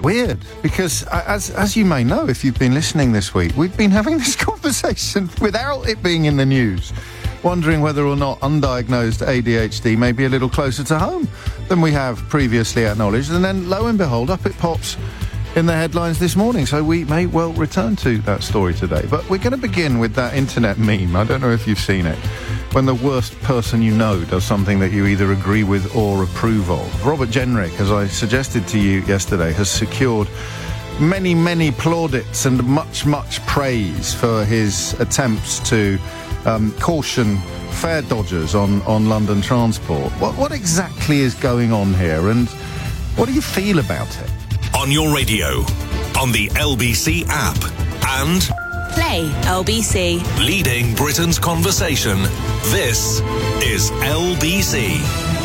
weird, because as you may know, if you've been listening this week, we've been having this conversation without it being in the news, wondering whether or not undiagnosed ADHD may be a little closer to home than we have previously acknowledged. And then, lo and behold, up it pops in the headlines this morning. So we may well return to that story today. But we're going to begin with that internet meme. I don't know if you've seen it. When the worst person you know does something that you either agree with or approve of. Robert Jenrick, as I suggested to you yesterday, has secured many, many plaudits and much, much praise for his attempts to caution fare dodgers on London transport. What exactly is going on here, and what do you feel about it? On your radio, on the LBC app, and Play LBC. Leading Britain's conversation. This is LBC.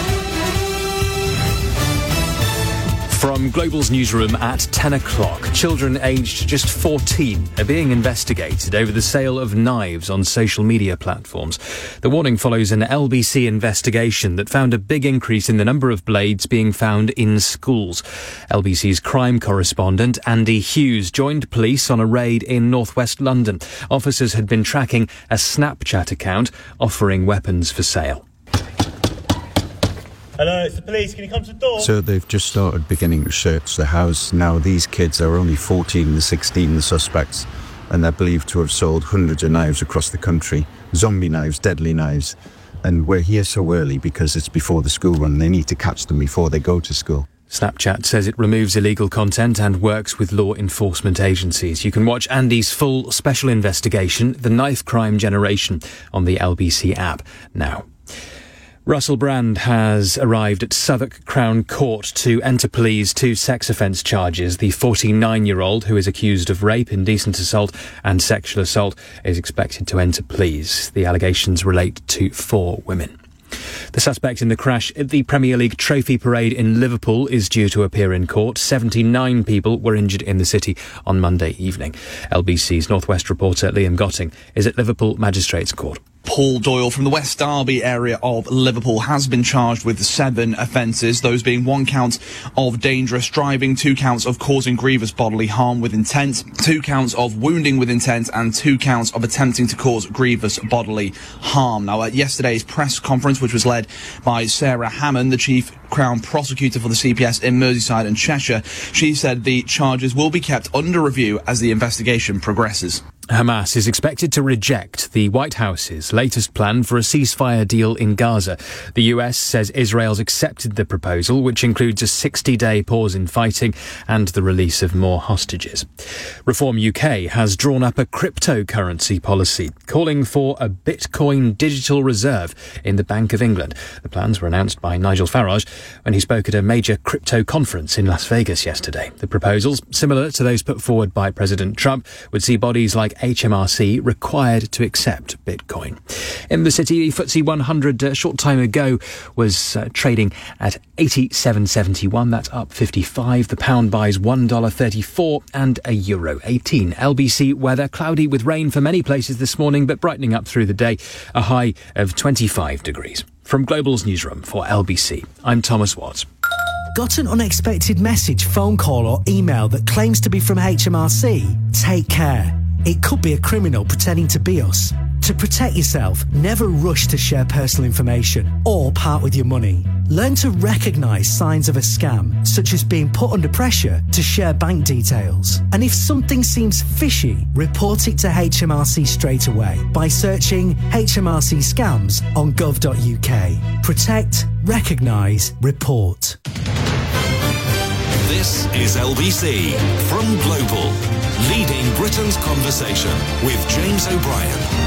From Global's newsroom at 10 o'clock, children aged just 14 are being investigated over the sale of knives on social media platforms. The warning follows an LBC investigation that found a big increase in the number of blades being found in schools. LBC's crime correspondent Andy Hughes joined police on a raid in northwest London. Officers had been tracking a Snapchat account offering weapons for sale. Hello, it's the police. Can you come to the door? So they've just started beginning to search the house. Now, these kids are only 14 and 16, the suspects, and they're believed to have sold hundreds of knives across the country. Zombie knives, deadly knives. And we're here so early because it's before the school run. They need to catch them before they go to school. Snapchat says it removes illegal content and works with law enforcement agencies. You can watch Andy's full special investigation, The Knife Crime Generation, on the LBC app now. Russell Brand has arrived at Southwark Crown Court to enter pleas to sex offence charges. The 49-year-old, who is accused of rape, indecent assault and sexual assault, is expected to enter pleas. The allegations relate to 4 women. The suspect in the crash at the Premier League Trophy Parade in Liverpool is due to appear in court. 79 people were injured in the city on Monday evening. LBC's North West reporter Liam Gotting is at Liverpool Magistrates Court. Paul Doyle from the West Derby area of Liverpool has been charged with 7 offences, those being 1 count of dangerous driving, 2 counts of causing grievous bodily harm with intent, 2 counts of wounding with intent, and 2 counts of attempting to cause grievous bodily harm. Now, at yesterday's press conference, which was led by Sarah Hammond, the Chief Crown Prosecutor for the CPS in Merseyside and Cheshire, she said the charges will be kept under review as the investigation progresses. Hamas is expected to reject the White House's latest plan for a ceasefire deal in Gaza. The US says Israel's accepted the proposal, which includes a 60-day pause in fighting and the release of more hostages. Reform UK has drawn up a cryptocurrency policy, calling for a Bitcoin digital reserve in the Bank of England. The plans were announced by Nigel Farage when he spoke at a major crypto conference in Las Vegas yesterday. The proposals, similar to those put forward by President Trump, would see bodies like HMRC required to accept Bitcoin. In the city, the FTSE 100 a short time ago was trading at 87.71. That's up 55. The pound buys $1.34 and a euro 18. LBC weather, cloudy with rain for many places this morning, but brightening up through the day, a high of 25 degrees. From Global's newsroom for LBC, I'm Thomas Watts. Got an unexpected message, phone call or email that claims to be from HMRC? Take care. It could be a criminal pretending to be us. To protect yourself, never rush to share personal information or part with your money. Learn to recognise signs of a scam, such as being put under pressure to share bank details. And if something seems fishy, report it to HMRC straight away by searching HMRC scams on gov.uk. Protect, recognise, report. This is LBC from Global, leading Britain's conversation with James O'Brien.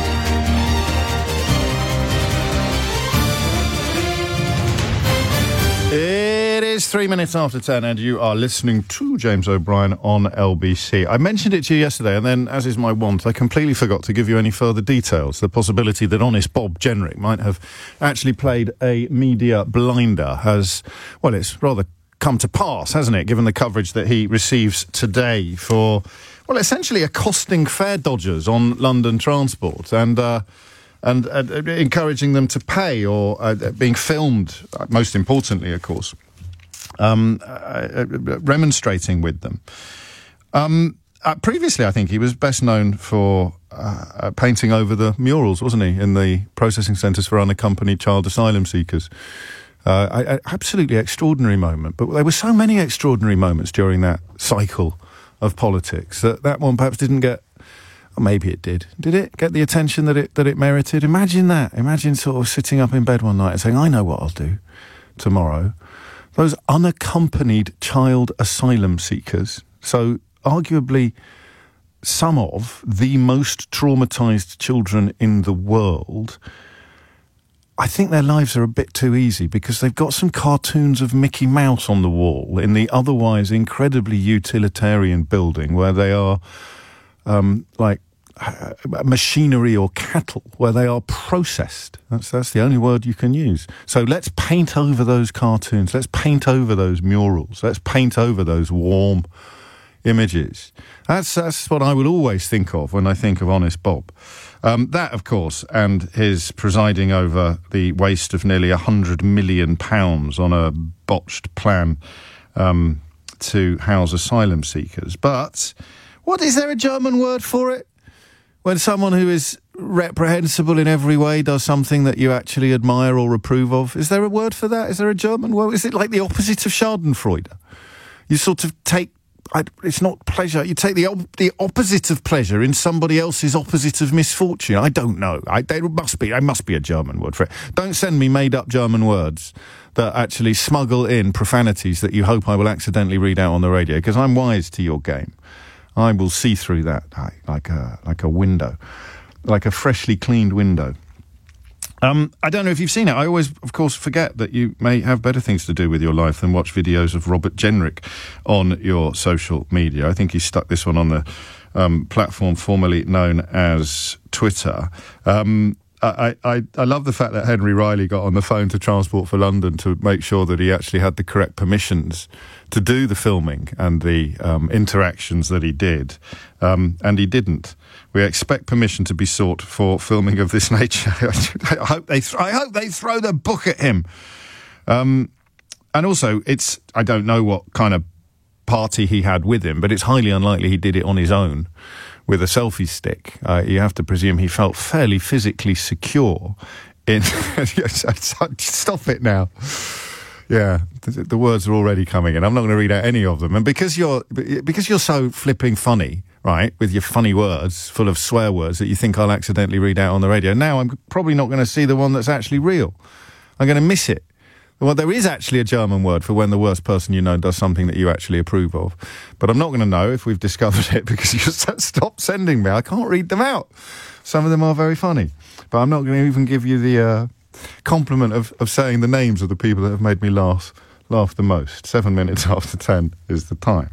It is 3 minutes after 10 and you are listening to James O'Brien on LBC. I mentioned it to you yesterday and then, as is my wont, I completely forgot to give you any further details. The possibility that honest Bob Jenrick might have actually played a media blinder has, well, it's rather come to pass, hasn't it, given the coverage that he receives today for, well, essentially accosting fare dodgers on London transport and encouraging them to pay or being filmed, most importantly, of course, remonstrating with them. Previously, I think he was best known for painting over the murals, wasn't he, in the processing centres for unaccompanied child asylum seekers. Absolutely extraordinary moment. But there were so many extraordinary moments during that cycle of politics that one perhaps didn't get, or maybe it did. Did it get the attention that it merited? Imagine that. Imagine sort of sitting up in bed one night and saying, I know what I'll do tomorrow. Those unaccompanied child asylum seekers, so arguably some of the most traumatised children in the world, I think their lives are a bit too easy because they've got some cartoons of Mickey Mouse on the wall in the otherwise incredibly utilitarian building where they are like machinery or cattle, where they are processed. That's the only word you can use. So let's paint over those cartoons. Let's paint over those murals. Let's paint over those warm images. That's what I would always think of when I think of Honest Bob. That, of course, and his presiding over the waste of nearly £100 million on a botched plan to house asylum seekers. But what is there a German word for it? When someone who is reprehensible in every way does something that you actually admire or approve of, is there a word for that? Is there a German word? Is it like the opposite of Schadenfreude? You sort of take, it's not pleasure, you take the opposite of pleasure in somebody else's opposite of misfortune. I don't know. There must be a German word for it. Don't send me made-up German words that actually smuggle in profanities that you hope I will accidentally read out on the radio, because I'm wise to your game. I will see through that like a window, like a freshly cleaned window. I don't know if you've seen it. I always, of course, forget that you may have better things to do with your life than watch videos of Robert Jenrick on your social media. I think he stuck this one on the platform formerly known as Twitter. I love the fact that Henry Riley got on the phone to Transport for London to make sure that he actually had the correct permissions to do the filming and the interactions that he did, and he didn't. We expect permission to be sought for filming of this nature. I hope they throw the book at him. And also, I don't know what kind of party he had with him, but it's highly unlikely he did it on his own with a selfie stick. You have to presume he felt fairly physically secure in... Stop it now. Yeah, the words are already coming in. I'm not going to read out any of them. And because you're so flipping funny, right, with your funny words, full of swear words that you think I'll accidentally read out on the radio, now I'm probably not going to see the one that's actually real. I'm going to miss it. Well, there is actually a German word for when the worst person you know does something that you actually approve of. But I'm not going to know if we've discovered it because you just stopped sending me. I can't read them out. Some of them are very funny. But I'm not going to even give you the compliment of saying the names of the people that have made me laugh the most. 7 minutes after 10 is the time.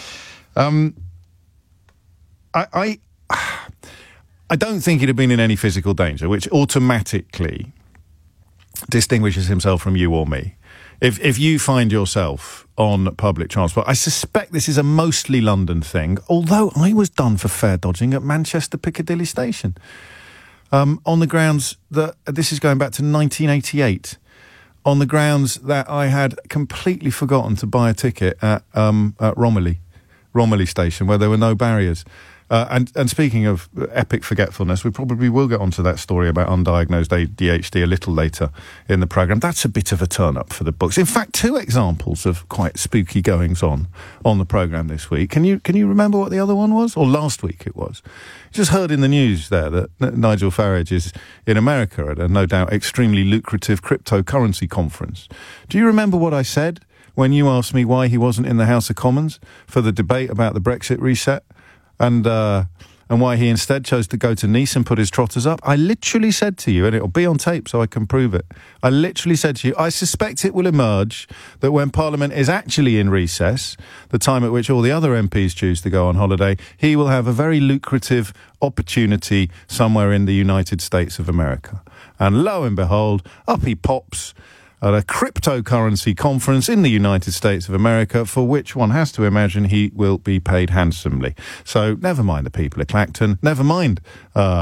I don't think he'd have been in any physical danger, which automatically distinguishes himself from you or me. If you find yourself on public transport, I suspect this is a mostly London thing, although I was done for fare dodging at Manchester Piccadilly Station, on the grounds that, this is going back to 1988, on the grounds that I had completely forgotten to buy a ticket at Romilly Station, where there were no barriers. And speaking of epic forgetfulness, we probably will get onto that story about undiagnosed ADHD a little later in the programme. That's a bit of a turn-up for the books. In fact, 2 examples of quite spooky goings-on the programme this week. Can you remember what the other one was? Or last week it was. Just heard in the news there that Nigel Farage is in America at a no doubt extremely lucrative cryptocurrency conference. Do you remember what I said when you asked me why he wasn't in the House of Commons for the debate about the Brexit reset? And why he instead chose to go to Nice and put his trotters up? I literally said to you, and it'll be on tape so I can prove it, I literally said to you, I suspect it will emerge that when Parliament is actually in recess, the time at which all the other MPs choose to go on holiday, he will have a very lucrative opportunity somewhere in the United States of America. And lo and behold, up he pops at a cryptocurrency conference in the United States of America, for which one has to imagine he will be paid handsomely. So never mind the people of Clacton, never mind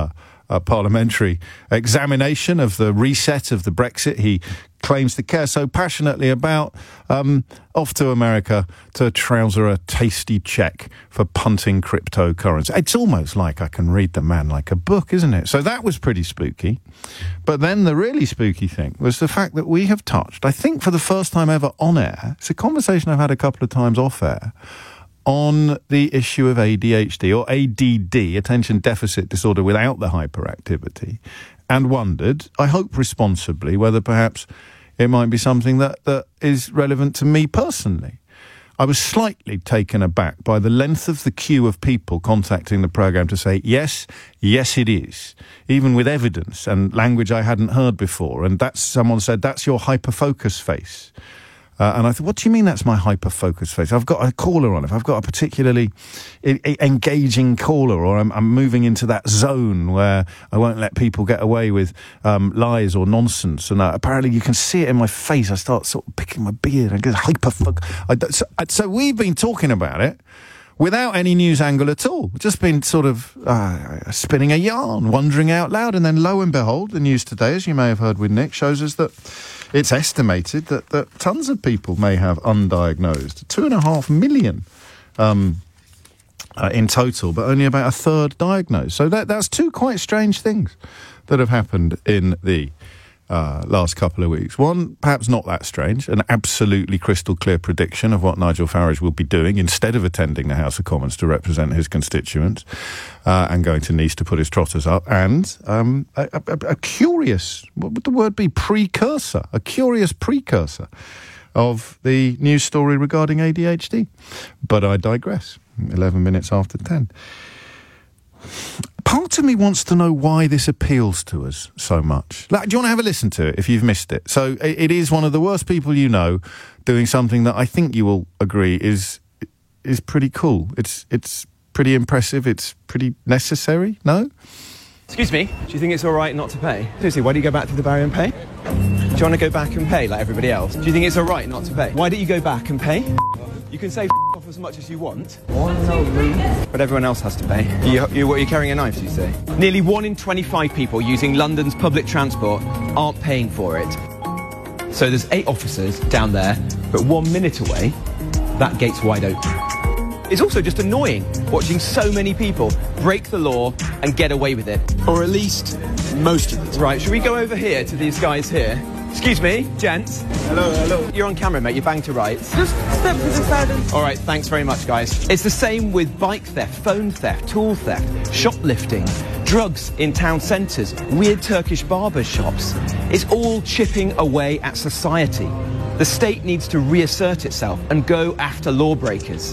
parliamentary examination of the reset of the Brexit he claims to care so passionately about, off to America to trouser a tasty cheque for punting cryptocurrency. It's almost like I can read the man like a book, isn't it? So that was pretty spooky. But then the really spooky thing was the fact that we have touched, I think for the first time ever on air, it's a conversation I've had a couple of times off air, on the issue of ADHD, or ADD, attention deficit disorder without the hyperactivity, and wondered, I hope responsibly, whether perhaps it might be something that is relevant to me personally. I was slightly taken aback by the length of the queue of people contacting the programme to say, yes, it is, even with evidence and language I hadn't heard before. And someone said, that's your hyperfocus face. And I thought, what do you mean that's my hyper-focus face? I've got a caller on. If I've got a particularly engaging caller, or I'm moving into that zone where I won't let people get away with lies or nonsense. And apparently you can see it in my face. I start sort of picking my beard. I get hyper-focus. So we've been talking about it without any news angle at all. Just been sort of spinning a yarn, wondering out loud. And then lo and behold, the news today, as you may have heard with Nick, shows us that it's estimated that tons of people may have undiagnosed. 2.5 million in total, but only about a third diagnosed. So that's two quite strange things that have happened in the last couple of weeks. One, perhaps not that strange, an absolutely crystal clear prediction of what Nigel Farage will be doing instead of attending the House of Commons to represent his constituents and going to Nice to put his trotters up, and a curious, what would the word be, precursor, a curious precursor of the news story regarding ADHD. But I digress. 11 minutes after 10. Part of me wants to know why this appeals to us so much. Do you want to have a listen to it if you've missed it? So it is one of the worst people you know doing something that I think you will agree is pretty cool. It's pretty impressive. It's pretty necessary. No? Excuse me, do you think it's all right not to pay? Seriously, why do you go back to the barrier and pay? Do you want to go back and pay like everybody else? Do you think it's all right not to pay? Why don't you go back and pay? You can say off as much as you want, but everyone else has to pay. You're carrying a knife, you say? Nearly 1 in 25 people using London's public transport aren't paying for it. So there's 8 officers down there, but 1 minute away, that gate's wide open. It's also just annoying watching so many people break the law and get away with it. Or at least most of it. Right, should we go over here to these guys here? Excuse me, gents. Hello. You're on camera, mate. You're bang to rights. Just step to the side and... All right, thanks very much, guys. It's the same with bike theft, phone theft, tool theft, shoplifting, drugs in town centres, weird Turkish barber shops. It's all chipping away at society. The state needs to reassert itself and go after lawbreakers.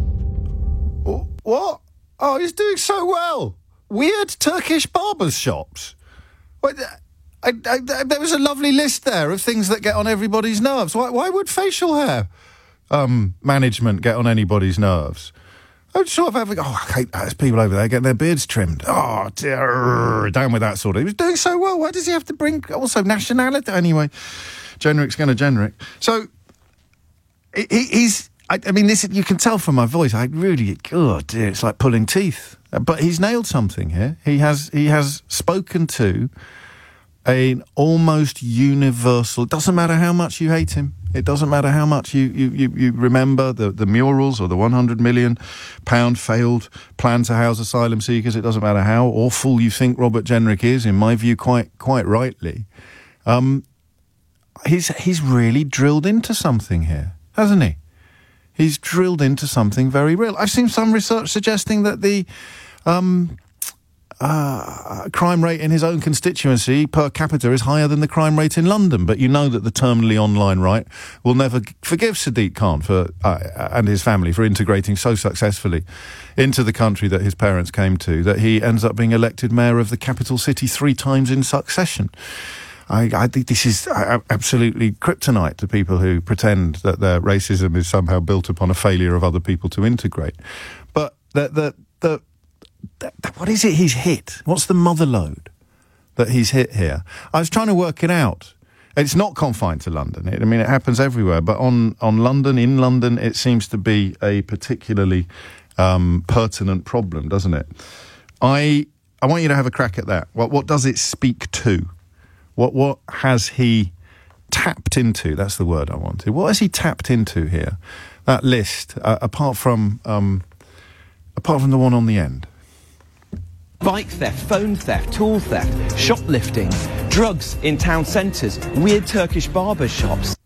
What? Oh, he's doing so well. Weird Turkish barber shops. What? There was a lovely list there of things that get on everybody's nerves. Why would facial hair management get on anybody's nerves? I'd sort of have, I hate that. There's people over there getting their beards trimmed. Oh, dear, down with that sort of. He was doing so well. Why does he have to bring also nationality? Anyway, generic's going to generic. So, he's... I mean, this, you can tell from my voice, I really, oh dear, it's like pulling teeth. But he's nailed something here. He has spoken to an almost universal, it doesn't matter how much you hate him, it doesn't matter how much you remember the murals or the £100 million failed plan to house asylum seekers, it doesn't matter how awful you think Robert Jenrick is, in my view, quite rightly. He's really drilled into something here, hasn't he? He's drilled into something very real. I've seen some research suggesting that the crime rate in his own constituency per capita is higher than the crime rate in London. But you know that the terminally online right will never forgive Sadiq Khan and his family for integrating so successfully into the country that his parents came to, that he ends up being elected mayor of the capital city 3 times in succession. I think this is absolutely kryptonite to people who pretend that their racism is somehow built upon a failure of other people to integrate. But what is it he's hit? What's the mother lode that he's hit here? I was trying to work it out. It's not confined to London. It happens everywhere. But in London, it seems to be a particularly pertinent problem, doesn't it? I I want you to have a crack at that. What does it speak to? What has he tapped into? That's the word I wanted. What has he tapped into here? That list, apart from the one on the end. Bike theft, phone theft, tool theft, shoplifting, drugs in town centres, weird Turkish barber shops.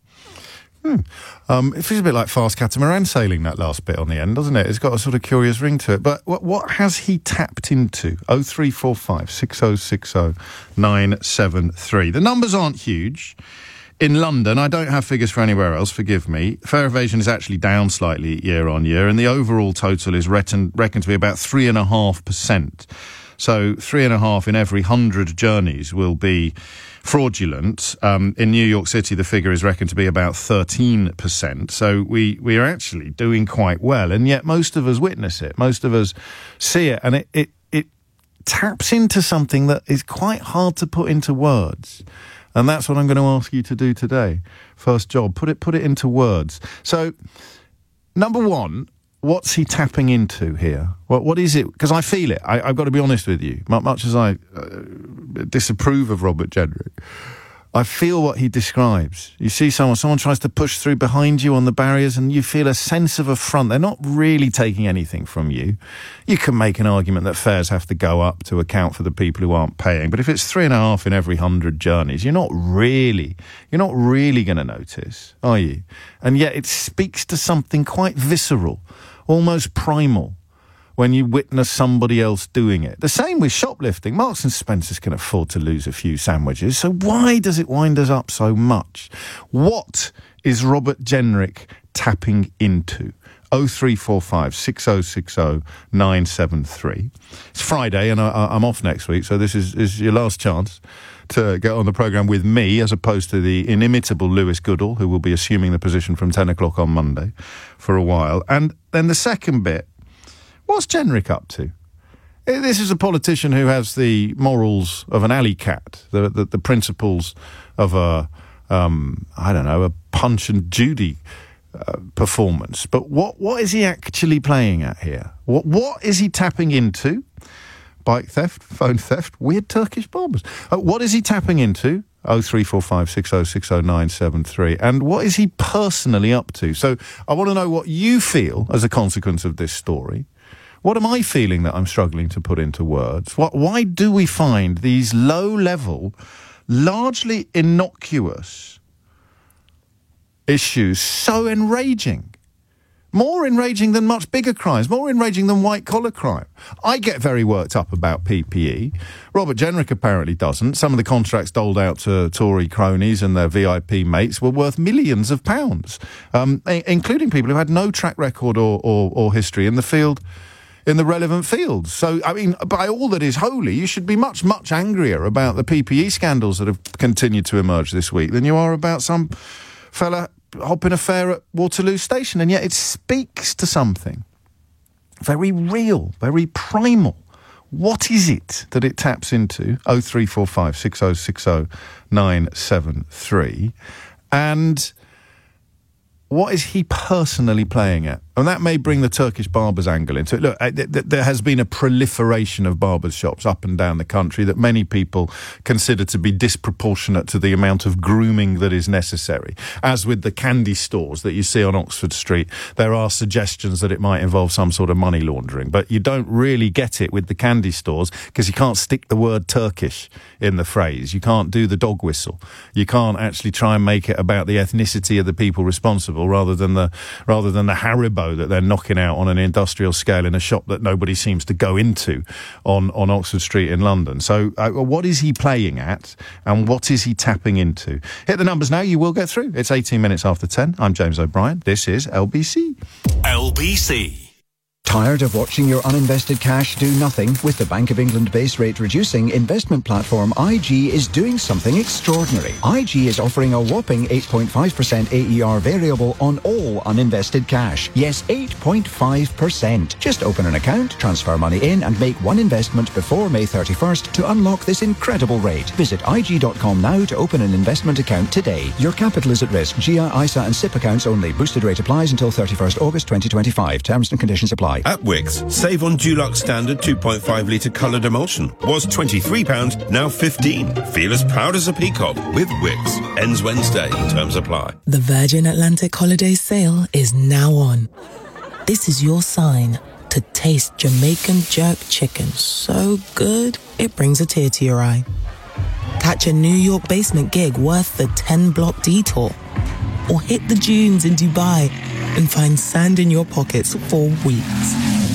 It feels a bit like fast catamaran sailing, that last bit on the end, doesn't it? It's got a sort of curious ring to it. But what has he tapped into? 0345 6060 973. The numbers aren't huge. In London, I don't have figures for anywhere else, forgive me. Fare evasion is actually down slightly year on year, and the overall total is reckoned to be about 3.5%. So 3.5 in every 100 journeys will be fraudulent. In New York City, the figure is reckoned to be about 13%. So we are actually doing quite well, and yet most of us witness it. Most of us see it, and it taps into something that is quite hard to put into words. And that's what I'm going to ask you to do today. First job, put it into words. So, number one, what's he tapping into here? What is it? Because I feel it. I've got to be honest with you. Much as I disapprove of Robert Jenrick, I feel what he describes. You see someone tries to push through behind you on the barriers and you feel a sense of affront. They're not really taking anything from you. You can make an argument that fares have to go up to account for the people who aren't paying. But if it's 3.5 in every 100 journeys, you're not really going to notice, are you? And yet it speaks to something quite visceral, almost primal, when you witness somebody else doing it. The same with shoplifting. Marks and Spencer's can afford to lose a few sandwiches, so why does it wind us up so much? What is Robert Jenrick tapping into? 0345 6060 973. It's Friday and I'm off next week, so this is your last chance to get on the programme with me, as opposed to the inimitable Lewis Goodall, who will be assuming the position from 10 o'clock on Monday for a while. And then the second bit, what's Jenrick up to? This is a politician who has the morals of an alley cat, the principles of a Punch and Judy performance. But what is he actually playing at here? What is he tapping into? Bike theft, phone theft, weird Turkish barbers. What is he tapping into? 0345 6060 973. And what is he personally up to? So I want to know what you feel as a consequence of this story. What am I feeling that I'm struggling to put into words? Why do we find these low-level, largely innocuous issues so enraging? More enraging than much bigger crimes, more enraging than white-collar crime. I get very worked up about PPE. Robert Jenrick apparently doesn't. Some of the contracts doled out to Tory cronies and their VIP mates were worth millions of pounds, including people who had no track record or history in the field, in the relevant fields. So, I mean, by all that is holy, you should be much, much angrier about the PPE scandals that have continued to emerge this week than you are about some fella hopping a fare at Waterloo Station. And yet it speaks to something very real, very primal. What is it that it taps into? 0345 6060 973. And what is he personally playing at? And that may bring the Turkish barbers angle into it. Look, there has been a proliferation of barbers shops up and down the country that many people consider to be disproportionate to the amount of grooming that is necessary. As with the candy stores that you see on Oxford Street, there are suggestions that it might involve some sort of money laundering. But you don't really get it with the candy stores because you can't stick the word Turkish in the phrase. You can't do the dog whistle. You can't actually try and make it about the ethnicity of the people responsible rather than the Haribo that they're knocking out on an industrial scale in a shop that nobody seems to go into on Oxford Street in London. So what is he playing at and what is he tapping into? Hit the numbers now, you will get through. It's 18 minutes after 10. I'm James O'Brien. This is LBC. LBC. Tired of watching your uninvested cash do nothing? With the Bank of England base rate reducing investment platform, IG is doing something extraordinary. IG is offering a whopping 8.5% AER variable on all uninvested cash. Yes, 8.5%. Just open an account, transfer money in and make one investment before May 31st to unlock this incredible rate. Visit IG.com now to open an investment account today. Your capital is at risk. GIA, ISA and SIP accounts only. Boosted rate applies until 31st August 2025. Terms and conditions apply. apply. At Wickes, save on Dulux Standard 2.5 litre coloured emulsion. Was £23, now £15. Feel as proud as a peacock with Wickes. Ends Wednesday. Terms apply. The Virgin Atlantic Holidays sale is now on. This is your sign to taste Jamaican jerk chicken so good it brings a tear to your eye. Catch a New York basement gig worth the 10-block detour. Or hit the dunes in Dubai and find sand in your pockets for weeks.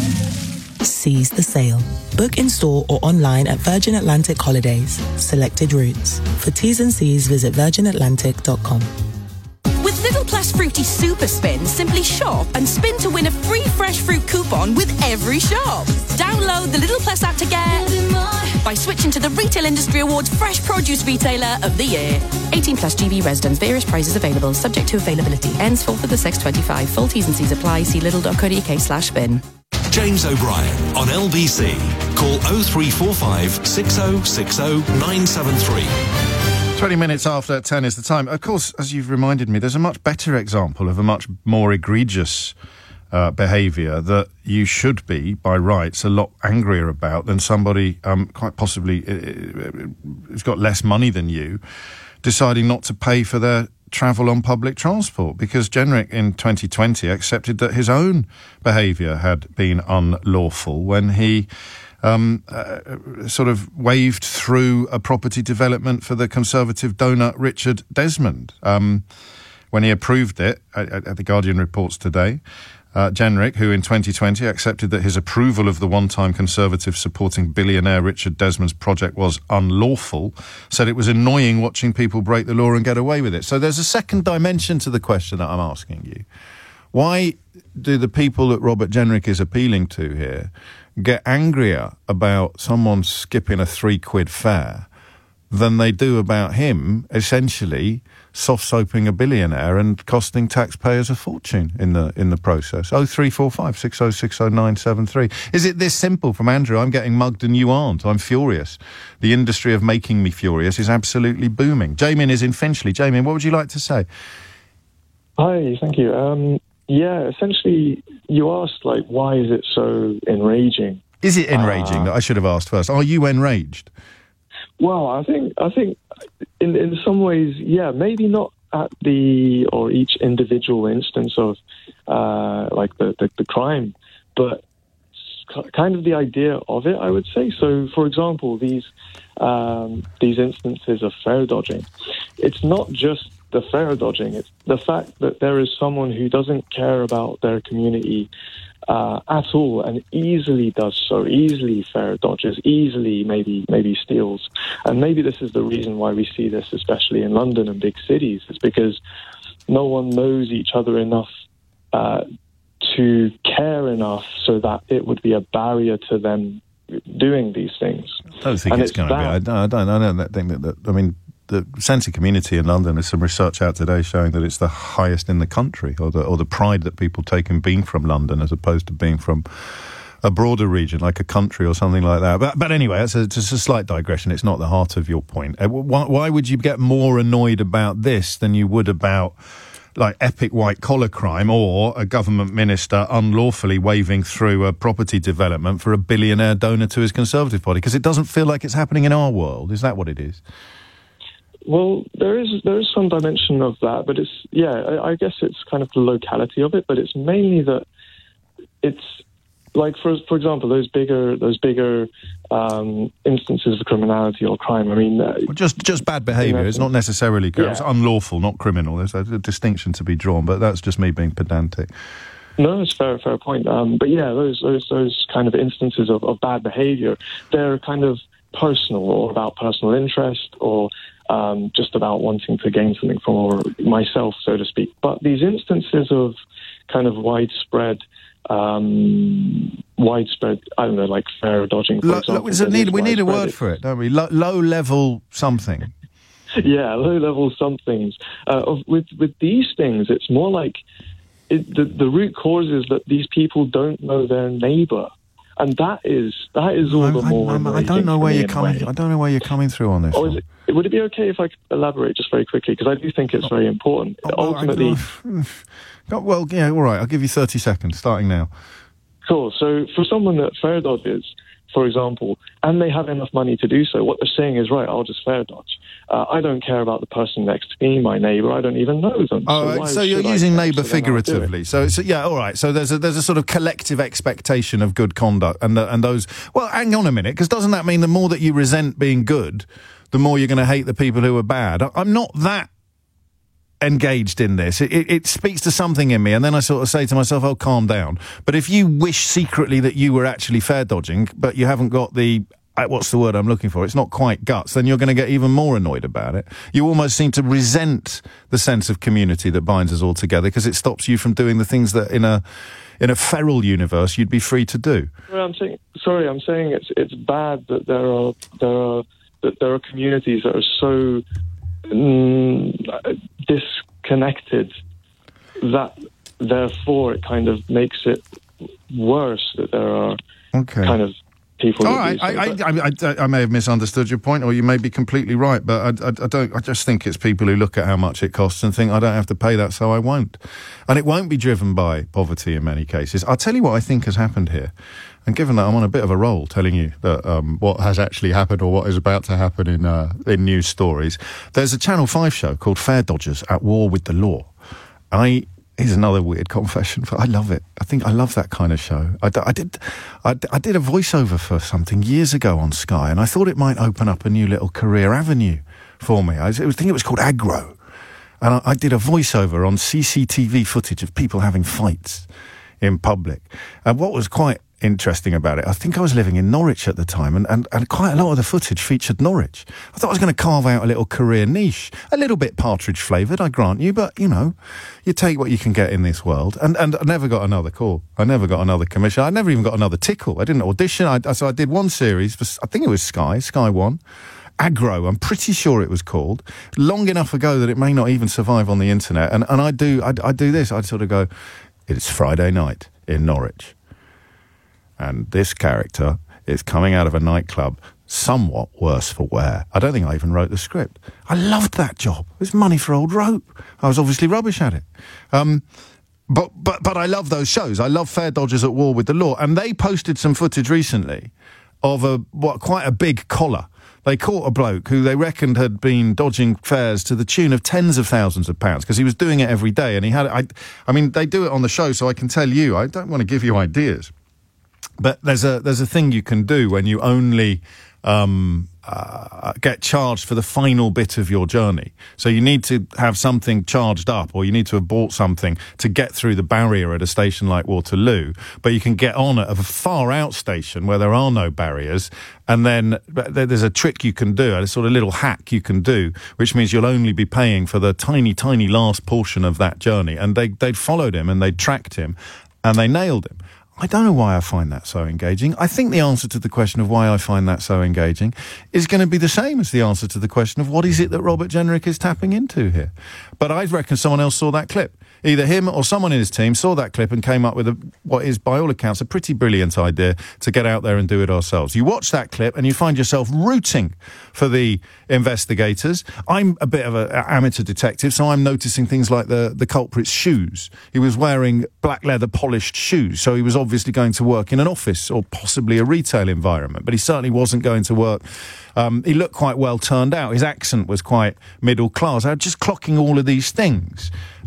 Seize the sale. Book in store or online at Virgin Atlantic Holidays. Selected routes. For T's and C's, visit virginatlantic.com. With Little Plus Fruity Super Spin, simply shop and spin to win a free fresh fruit coupon with every shop. Download the Little Plus app to get by switching to the Retail Industry Awards Fresh Produce Retailer of the Year. 18 plus GB residents. Various prizes available. Subject to availability. Ends 4th of the 6/25. Full T's and C's apply. See lidl.co.uk/spin. James O'Brien on LBC. Call 0345 6060 973. 20 minutes after 10 is the time. Of course, as you've reminded me, there's a much better example of a much more egregious behaviour that you should be, by rights, a lot angrier about than somebody quite possibly who's got less money than you deciding not to pay for their travel on public transport, because Jenrick in 2020 accepted that his own behaviour had been unlawful when he sort of waved through a property development for the Conservative donor Richard Desmond. When he approved it, the Guardian reports today, Jenrick, who in 2020 accepted that his approval of the one-time Conservative supporting billionaire Richard Desmond's project was unlawful, said it was annoying watching people break the law and get away with it. So there's a second dimension to the question that I'm asking you. Why do the people that Robert Jenrick is appealing to here get angrier about someone skipping a £3 fare than they do about him essentially soft-soaping a billionaire and costing taxpayers a fortune in the process? 0345 6060 973. Is it this simple from Andrew? I'm getting mugged and you aren't. I'm furious. The industry of making me furious is absolutely booming. Jamie is in Finchley. Jamie, what would you like to say? Hi, thank you. Yeah, essentially, you asked, like, why is it so enraging? Is it enraging that I should have asked first? Are you enraged? Well, I think in some ways, yeah, maybe not at each individual instance of like the crime, but kind of the idea of it, I would say. So, for example, these instances of fare dodging, it's not just the fare dodging, it's the fact that there is someone who doesn't care about their community at all, and easily does so, easily fare dodges, easily maybe steals. And maybe this is the reason why we see this, especially in London and big cities. It's because no one knows each other enough to care enough so that it would be a barrier to them doing these things. I don't think it's going to be. I don't think that. I mean, the sense of community in London, there's some research out today showing that it's the highest in the country, or the pride that people take in being from London as opposed to being from a broader region like a country or something like that. But anyway, it's a slight digression. It's not the heart of your point. Why would you get more annoyed about this than you would about like epic white collar crime or a government minister unlawfully waving through a property development for a billionaire donor to his Conservative Party? Because it doesn't feel like it's happening in our world. Is that what it is? Well, there is some dimension of that, but I guess it's kind of the locality of it, but it's mainly that it's like, for example, those bigger instances of criminality or crime. I mean, just bad behaviour. It's not necessarily it's unlawful, not criminal. There's a distinction to be drawn, but that's just me being pedantic. No, it's fair point. But yeah, those kind of instances of bad behaviour, they're kind of personal or about personal interest or just about wanting to gain something for myself, so to speak. But these instances of kind of widespread, I don't know, like fare dodging, for example. We need a word for it, don't we? Low-level something. Yeah, low-level somethings. With these things, it's more like the root cause is that these people don't know their neighbour. And that is all the more. I don't know where you're coming. I don't know where you're coming through on this. Would it be okay if I could elaborate just very quickly? Because I do think it's very important. Ultimately, well, yeah, all right. I'll give you 30 seconds, starting now. Cool. So for someone that fare dodges, for example, and they have enough money to do so, what they're saying is, right, I'll just fare dodge. I don't care about the person next to me, my neighbour. I don't even know them. So you're using neighbour figuratively. So it's, yeah, all right. So there's a sort of collective expectation of good conduct, and those. Well, hang on a minute, because doesn't that mean the more that you resent being good, the more you're going to hate the people who are bad? I'm not that engaged in this. It speaks to something in me, and then I sort of say to myself, oh, calm down. But if you wish secretly that you were actually fare dodging, but you haven't got the, what's the word I'm looking for, it's not quite guts, then you're going to get even more annoyed about it. You almost seem to resent the sense of community that binds us all together, because it stops you from doing the things that in a feral universe you'd be free to do. I'm saying it's bad that there are communities that are so disconnected that therefore it kind of makes it worse that there are kind of people. All right, I may have misunderstood your point, or you may be completely right, but I just think it's people who look at how much it costs and think, I don't have to pay that, so I won't. And it won't be driven by poverty in many cases. I'll tell you what I think has happened here. And given that I'm on a bit of a roll telling you that what has actually happened or what is about to happen in news stories, there's a Channel 5 show called Fare Dodgers at War with the Law. Here's another weird confession, but I love it. I think I love that kind of show. I did a voiceover for something years ago on Sky, and I thought it might open up a new little career avenue for me. I think it was called Aggro. And I did a voiceover on CCTV footage of people having fights in public. And what was quite interesting about it, I think I was living in Norwich at the time, and quite a lot of the footage featured Norwich. I thought I was going to carve out a little career niche, a little bit Partridge flavoured, I grant you, but, you know, you take what you can get in this world. And I never got another call. I never got another commission. I never even got another tickle. I didn't audition. So I did one series for, I think it was Sky 1. Aggro, I'm pretty sure it was called. Long enough ago that it may not even survive on the internet. And I do this. I'd sort of go, it's Friday night in Norwich, and this character is coming out of a nightclub somewhat worse for wear. I don't think I even wrote the script. I loved that job. It was money for old rope. I was obviously rubbish at it. But I love those shows. I love Fare Dodgers at War with the Law. And they posted some footage recently of quite a big collar. They caught a bloke who they reckoned had been dodging fares to the tune of tens of thousands of pounds, because he was doing it every day. And he had, I mean, they do it on the show, so I can tell you, I don't want to give you ideas, but there's a thing you can do when you only get charged for the final bit of your journey. So you need to have something charged up, or you need to have bought something to get through the barrier at a station like Waterloo, but you can get on at a far out station where there are no barriers, and then there's a trick you can do, a sort of little hack you can do, which means you'll only be paying for the tiny, tiny last portion of that journey. And they'd followed him, and they'd tracked him, and they nailed him. I don't know why I find that so engaging. I think the answer to the question of why I find that so engaging is going to be the same as the answer to the question of what is it that Robert Jenrick is tapping into here. But I reckon someone else saw that clip. Either him or someone in his team saw that clip and came up with what is, by all accounts, a pretty brilliant idea to get out there and do it ourselves. You watch that clip and you find yourself rooting for the investigators. I'm a bit of an amateur detective, so I'm noticing things like the culprit's shoes. He was wearing black leather polished shoes, so he was obviously going to work in an office or possibly a retail environment, but he certainly wasn't going to work. He looked quite well turned out. His accent was quite middle class. I was just clocking all of these things.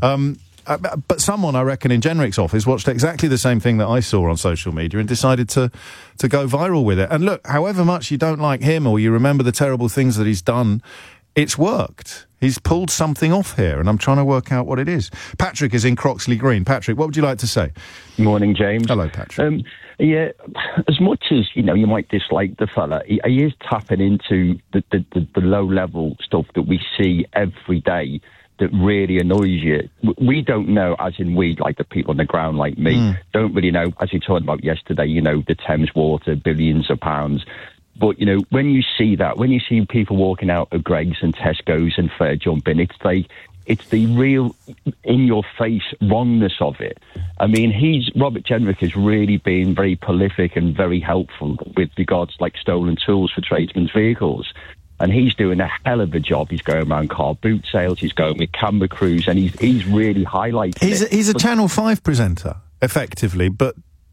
But someone, I reckon, in Jenrick's office watched exactly the same thing that I saw on social media and decided to go viral with it. And look, however much you don't like him or you remember the terrible things that he's done, it's worked. He's pulled something off here, and I'm trying to work out what it is. Patrick is in Croxley Green. Patrick, what would you like to say? Morning, James. Hello, Patrick. Yeah, as much as, you know, you might dislike the fella, he is tapping into the low-level stuff that we see every day that really annoys you. We don't know, as in we, like the people on the ground like me, don't really know, as you talked about yesterday, you know, the Thames Water, billions of pounds. But, you know, when you see that, when you see people walking out of Greggs and Tesco's and fare jumping, it's the real in-your-face wrongness of it. I mean, Robert Jenrick has really been very prolific and very helpful with regards to, like, stolen tools for tradesmen's vehicles. And he's doing a hell of a job. He's going around car boot sales, he's going with camera crews, and he's really highlighting He's a Channel 5 presenter, effectively, but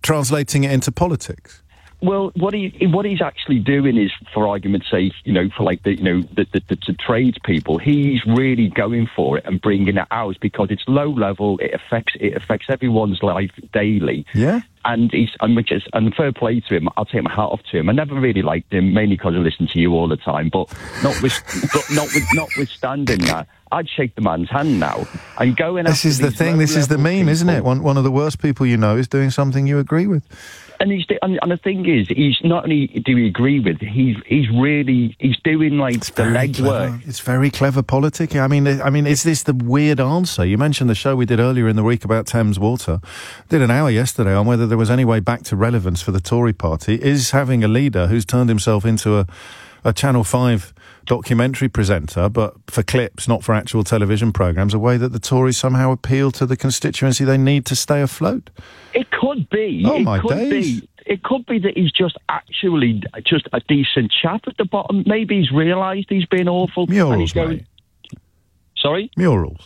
translating it into politics? Well, what he's actually doing is, for argument's sake, for like the tradespeople, he's really going for it and bringing it out because it's low level. It affects everyone's life daily. Yeah. And and fair play to him. I'll take my hat off to him. I never really liked him, mainly because I listen to you all the time. But notwithstanding that, I'd shake the man's hand now and go in. This is the thing. This is the meme, isn't it? One of the worst people you know is doing something you agree with. And the thing is, he's not only do we agree with, he's doing like the legwork. It's very clever politicking. I mean, is this the weird answer? You mentioned the show we did earlier in the week about Thames Water. Did an hour yesterday on whether there was any way back to relevance for the Tory party. Is having a leader who's turned himself into a Channel 5 documentary presenter, but for clips, not for actual television programmes, a way that the Tories somehow appeal to the constituency they need to stay afloat? It could be. Oh, my days. It could be that he's just actually just a decent chap at the bottom. Maybe he's realised he's been awful. Murals, and he's going... mate. Sorry? Murals.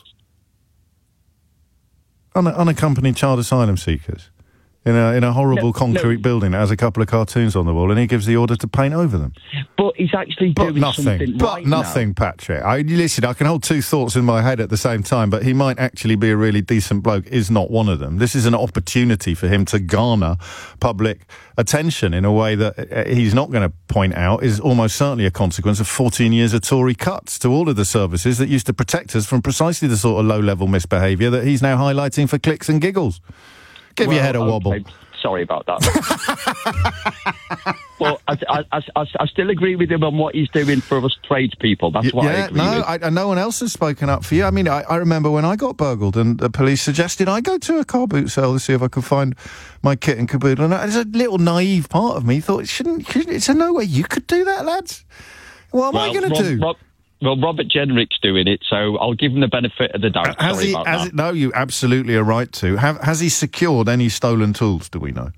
Unaccompanied child asylum seekers. In a horrible concrete building that has a couple of cartoons on the wall, and he gives the order to paint over them. But he's actually doing something right now. Patrick. I can hold two thoughts in my head at the same time, but he might actually be a really decent bloke, is not one of them. This is an opportunity for him to garner public attention in a way that he's not going to point out is almost certainly a consequence of 14 years of Tory cuts to all of the services that used to protect us from precisely the sort of low-level misbehaviour that he's now highlighting for clicks and giggles. Give your head a wobble. Sorry about that. But I still agree with him on what he's doing for us tradespeople. That's what I agree with. No one else has spoken up for you. I mean, I remember when I got burgled and the police suggested I go to a car boot sale to see if I could find my kit and caboodle. And there's a little naive part of me thought, it's no way you could do that, lads. What am I going to do? Well, Robert Jenrick's doing it, so I'll give him the benefit of the doubt. No, you absolutely are right to. Has he secured any stolen tools, do we know?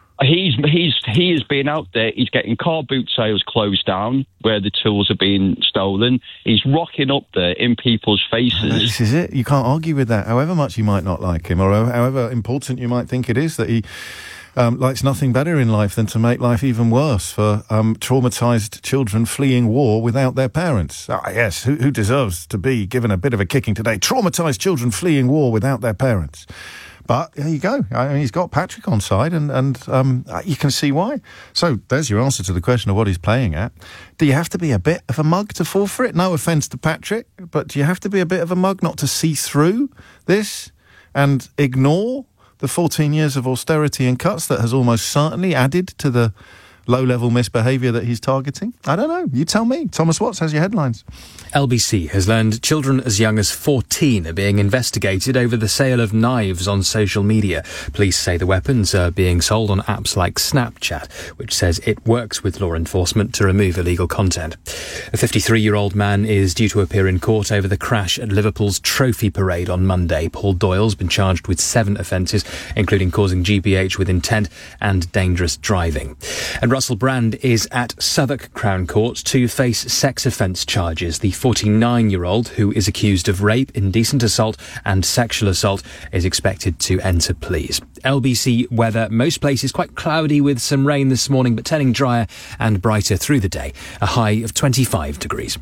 He has been out there. He's getting car boot sales closed down where the tools are being stolen. He's rocking up there in people's faces. This is it. You can't argue with that, however much you might not like him or however important you might think it is that he... likes nothing better in life than to make life even worse for traumatised children fleeing war without their parents. Yes, who deserves to be given a bit of a kicking today? Traumatised children fleeing war without their parents. But there you go. I mean, he's got Patrick on side, and you can see why. So there's your answer to the question of what he's playing at. Do you have to be a bit of a mug to fall for it? No offence to Patrick, but do you have to be a bit of a mug not to see through this and ignore the 14 years of austerity and cuts that has almost certainly added to the low-level misbehaviour that he's targeting? I don't know. You tell me. Thomas Watts has your headlines. LBC has learned children as young as 14 are being investigated over the sale of knives on social media. Police say the weapons are being sold on apps like Snapchat, which says it works with law enforcement to remove illegal content. A 53-year-old man is due to appear in court over the crash at Liverpool's Trophy Parade on Monday. Paul Doyle's been charged with 7 offences, including causing GBH with intent and dangerous driving. And Russell Brand is at Southwark Crown Court to face sex offence charges. The 49-year-old, who is accused of rape, indecent assault and sexual assault, is expected to enter pleas. LBC weather, most places quite cloudy with some rain this morning, but turning drier and brighter through the day. A high of 25 degrees.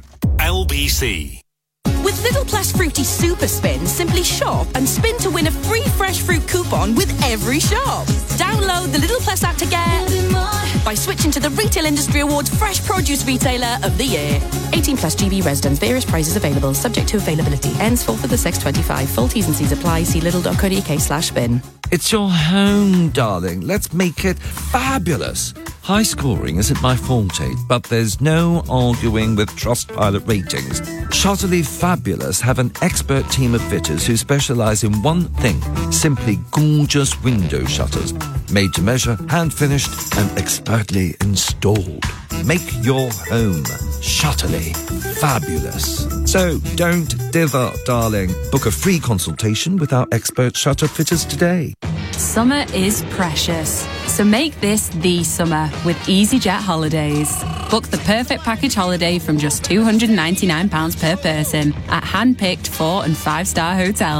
LBC. With Little Plus Fruity Super Spin, simply shop and spin to win a free fresh fruit coupon with every shop. Download the Little Plus app to get by switching to the Retail Industry Awards Fresh Produce Retailer of the Year. 18 plus GB residents. Various prices available. Subject to availability. Ends 4th of the 6/25. Full T's and C's apply. See lidl.co.uk/spin. It's your home, darling. Let's make it fabulous. High scoring isn't my forte, but there's no arguing with Trustpilot ratings. Shutterly Fabulous have an expert team of fitters who specialise in one thing, simply gorgeous window shutters. Made to measure, hand-finished and expertly installed. Make your home Shutterly Fabulous. So don't dither, darling. Book a free consultation with our expert shutter fitters today. Summer is precious, so make this the summer with EasyJet Holidays. Book the perfect package holiday from just £299 per person at hand-picked 4- and 5-star hotels.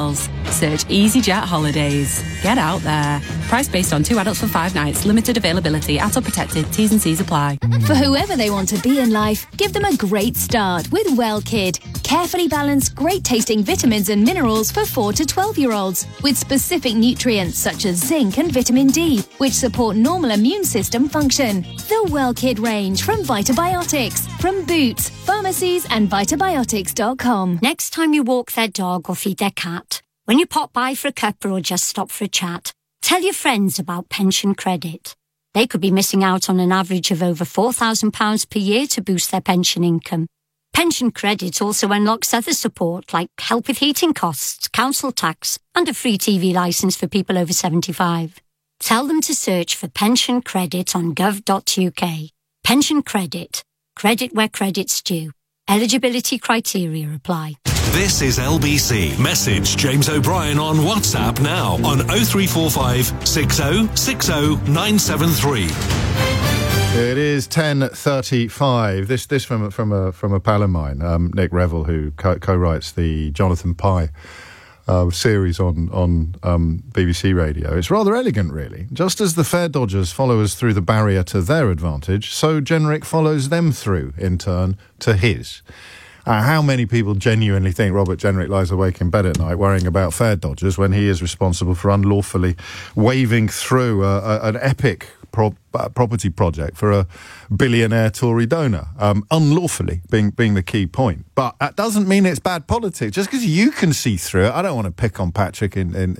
Search EasyJet Holidays. Get out there. Price based on 2 adults for 5 nights. Limited availability. ATOL protected. T's and C's apply. For whoever they want to be in life, give them a great start with WellKid. Carefully balanced, great-tasting vitamins and minerals for 4 to 12-year-olds with specific nutrients such as zinc and vitamin D, which support normal immune system function. The WellKid range from Vitabiotics, from Boots, pharmacies and Vitabiotics.com. Next time you walk their dog or feed their cat, when you pop by for a cuppa or just stop for a chat, tell your friends about pension credit. They could be missing out on an average of over £4,000 per year to boost their pension income. Pension credit also unlocks other support like help with heating costs, council tax, and a free TV licence for people over 75. Tell them to search for pension credit on gov.uk. Pension credit. Credit where credit's due. Eligibility criteria apply. This is LBC. Message James O'Brien on WhatsApp now on 0345 60 60 973. It is 10:35. This from a pal of mine, Nick Revel, who co-writes the Jonathan Pye series on BBC Radio. It's rather elegant, really. Just as the fare dodgers follow us through the barrier to their advantage, so Jenrick follows them through, in turn, to his. How many people genuinely think Robert Jenrick lies awake in bed at night worrying about fare dodgers when he is responsible for unlawfully waving through an epic property project for a billionaire Tory donor, unlawfully being the key point. But that doesn't mean it's bad politics. Just because you can see through it, I don't want to pick on Patrick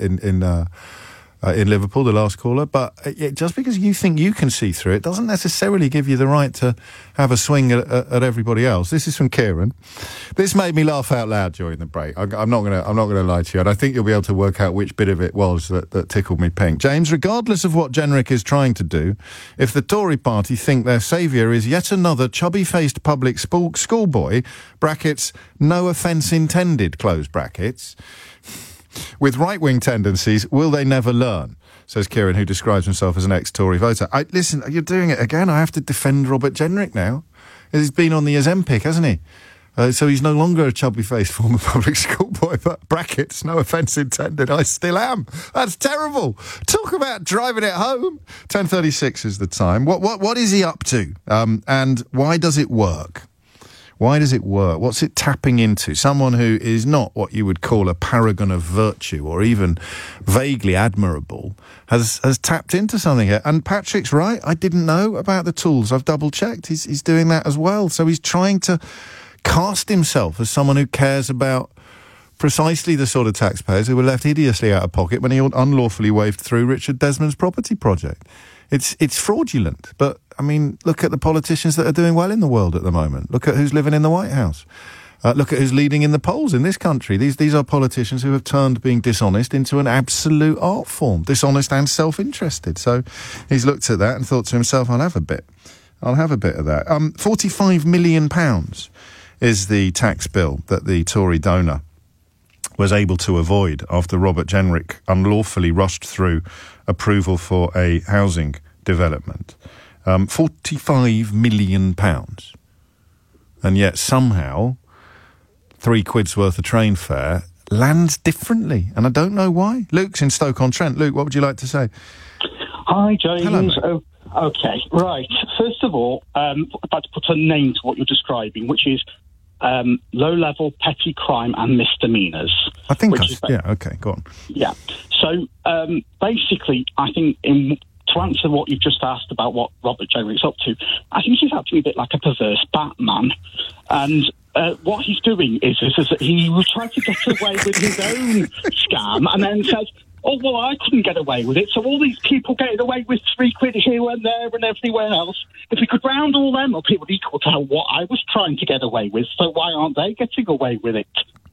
in Liverpool, the last caller, but just because you think you can see through it doesn't necessarily give you the right to have a swing at everybody else. This is from Kieran. This made me laugh out loud during the break. I'm not going to lie to you, and I think you'll be able to work out which bit of it was that tickled me pink. James, regardless of what Jenrick is trying to do, if the Tory party think their saviour is yet another chubby-faced public schoolboy, brackets, no offence intended, close brackets, with right-wing tendencies, will they never learn? Says Kieran, who describes himself as an ex-Tory voter. Listen, you're doing it again. I have to defend Robert Jenrick now. He's been on the Ozempic, hasn't he? So he's no longer a chubby-faced former public schoolboy, but brackets, no offence intended, I still am. That's terrible. Talk about driving it home. 10:36 is the time. What is he up to? And why does it work? Why does it work? What's it tapping into? Someone who is not what you would call a paragon of virtue or even vaguely admirable has tapped into something here. And Patrick's right. I didn't know about the tools. I've double-checked. He's doing that as well. So he's trying to cast himself as someone who cares about precisely the sort of taxpayers who were left hideously out of pocket when he unlawfully waved through Richard Desmond's property project. It's fraudulent, but, I mean, look at the politicians that are doing well in the world at the moment. Look at who's living in the White House. Look at who's leading in the polls in this country. These are politicians who have turned being dishonest into an absolute art form, dishonest and self-interested. So he's looked at that and thought to himself, I'll have a bit of that. £45 million is the tax bill that the Tory donor was able to avoid after Robert Jenrick unlawfully rushed through approval for a housing development. £45 million. And yet somehow £3 worth of train fare lands differently. And I don't know why. Luke's in Stoke-on-Trent. Luke, what would you like to say? Hi, James. Hello, okay, right. First of all, I'd like to put a name to what you're describing, which is low-level petty crime and misdemeanours. I think okay, go on. Yeah. So, basically, I think to answer what you've just asked about what Robert Jenrick's up to, I think he's acting a bit like a perverse Batman. And what he's doing is that he will try to get away with his own scam and then says, oh, well, I couldn't get away with it, so all these people getting away with £3 here and there and everywhere else, if we could round all them up, it would equal to what I was trying to get away with, so why aren't they getting away with it?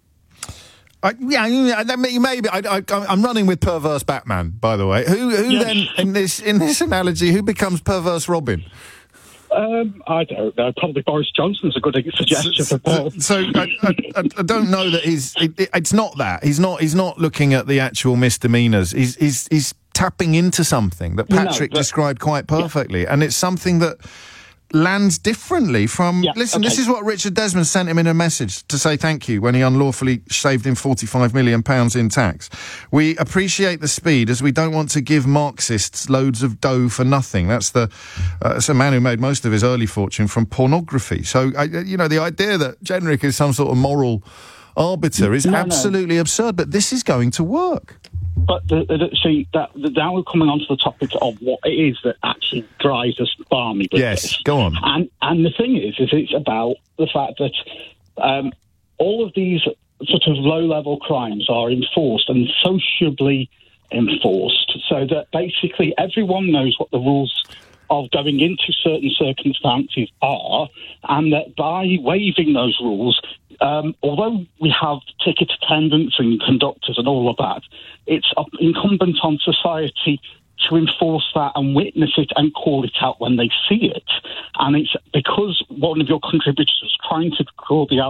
Maybe. I'm running with perverse Batman, by the way. Who then, in this analogy, who becomes perverse Robin? I don't know. Probably Boris Johnson's a good suggestion for Paul. So I don't know that it's not that. He's not looking at the actual misdemeanours. He's tapping into something that Patrick described quite perfectly, and it's something that lands differently from... Listen, okay. This is what Richard Desmond sent him in a message to say thank you when he unlawfully saved him £45 million in tax. We appreciate the speed as we don't want to give Marxists loads of dough for nothing. That's a man who made most of his early fortune from pornography. So, the idea that Jenrick is some sort of moral arbiter is absolutely absurd, but this is going to work. But now we're coming on to the topic of what it is that actually drives us balmy with this. Go on. And the thing is it's about the fact that all of these sort of low-level crimes are enforced and sociably enforced, so that basically everyone knows what the rules of going into certain circumstances are, and that by waiving those rules, although we have ticket attendants and conductors and all of that, it's incumbent on society to enforce that and witness it and call it out when they see it. And it's because one of your contributors was trying to call the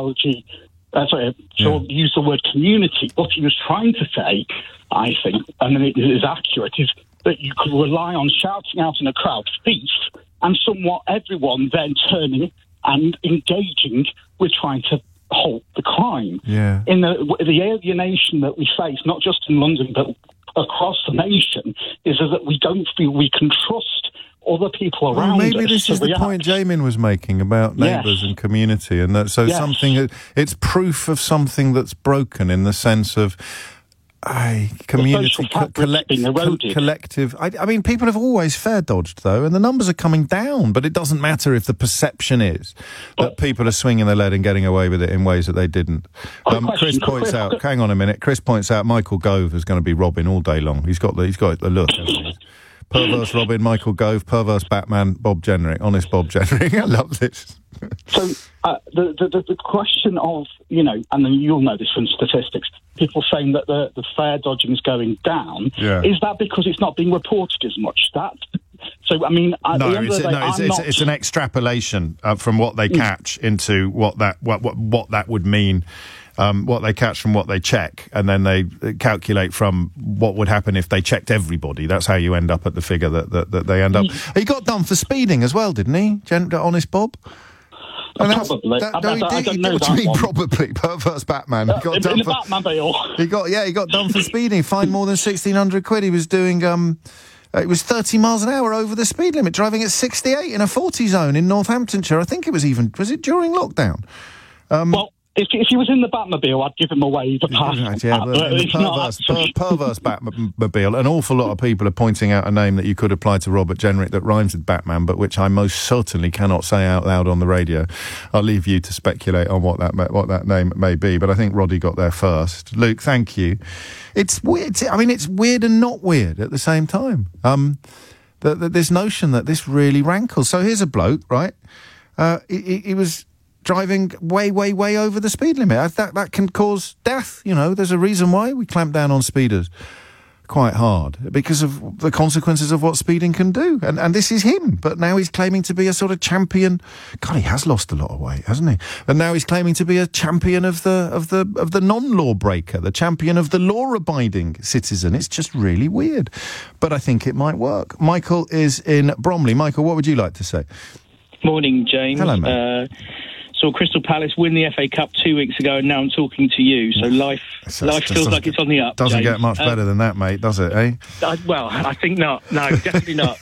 use the word community. What he was trying to say, I think, and it is accurate, is that you could rely on shouting out in a crowd, thief, and somewhat everyone then turning and engaging with trying to halt the crime. Yeah. In the alienation that we face, not just in London, but across the nation, is that we don't feel we can trust other people around us. Maybe this is the point Jamin was making about neighbours and community, and that it's proof of something that's broken in the sense of community, collective. I mean, people have always fair dodged, though, and the numbers are coming down, but it doesn't matter if the perception is that people are swinging their lead and getting away with it in ways that they didn't. Chris points out, hang on a minute, Chris points out Michael Gove is going to be Robin all day long. He's got the look, hasn't he? Perverse Robin, Michael Gove, perverse Batman, Bob Jenrick, honest Bob Jenrick. I love this. So the question of, and then you'll know this from statistics, people saying that the fare dodging is going down, is that because it's not being reported as much? It's an extrapolation from what they catch into what that would mean. What they catch from what they check, and then they calculate from what would happen if they checked everybody. That's how you end up at the figure that they end up. He got done for speeding as well, didn't he? Honest Bob? Probably. I don't know what that do you mean, one. Probably? Perverse Batman. In the Batman bail. He got done for speeding. Fined more than 1,600 quid. He was doing... it was 30 miles an hour over the speed limit, driving at 68 in a 40 zone in Northamptonshire. I think it was it during lockdown? If he was in the Batmobile, I'd give him away the pass. Right, the perverse Batmobile. An awful lot of people are pointing out a name that you could apply to Robert Jenrick that rhymes with Batman, but which I most certainly cannot say out loud on the radio. I'll leave you to speculate on what that name may be, but I think Roddy got there first. Luke, thank you. It's weird. It's weird and not weird at the same time. This notion that this really rankles. So here's a bloke, right? He was driving way, way, way over the speed limit. That can cause death. There's a reason why we clamp down on speeders quite hard, because of the consequences of what speeding can do. And this is him, but now he's claiming to be a sort of champion. God, he has lost a lot of weight, hasn't he? And now he's claiming to be a champion of the non-law breaker, the champion of the law-abiding citizen. It's just really weird, but I think it might work. Michael is in Bromley. Michael, what would you like to say? Morning, James. Hello, mate. Saw Crystal Palace win the FA Cup 2 weeks ago, and now I'm talking to you. So life feels like it's on the up. Doesn't James. get much better than that, mate, does it? Eh? I think not. No, definitely not.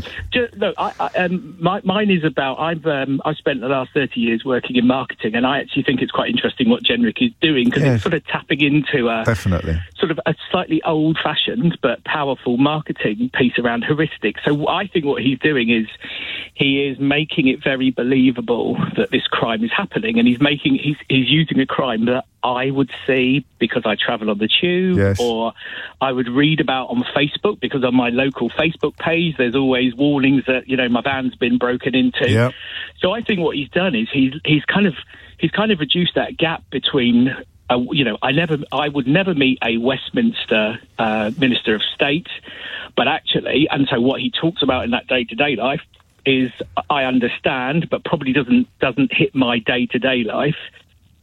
Mine is about. I've spent the last 30 years working in marketing, and I actually think it's quite interesting what Jenrick is doing, because it's sort of tapping into definitely sort of a slightly old-fashioned but powerful marketing piece around heuristics. So I think what he's doing is he is making it very believable that this crime is happening, and he's using a crime that I would see because I travel on the tube, or I would read about on Facebook, because on my local Facebook page there's always warnings that my van's been broken into. Yep. So I think what he's done is he's kind of reduced that gap between I would never meet a Westminster Minister of State, but actually, and so what he talks about in that day-to-day life is, I understand, but probably doesn't hit my day-to-day life,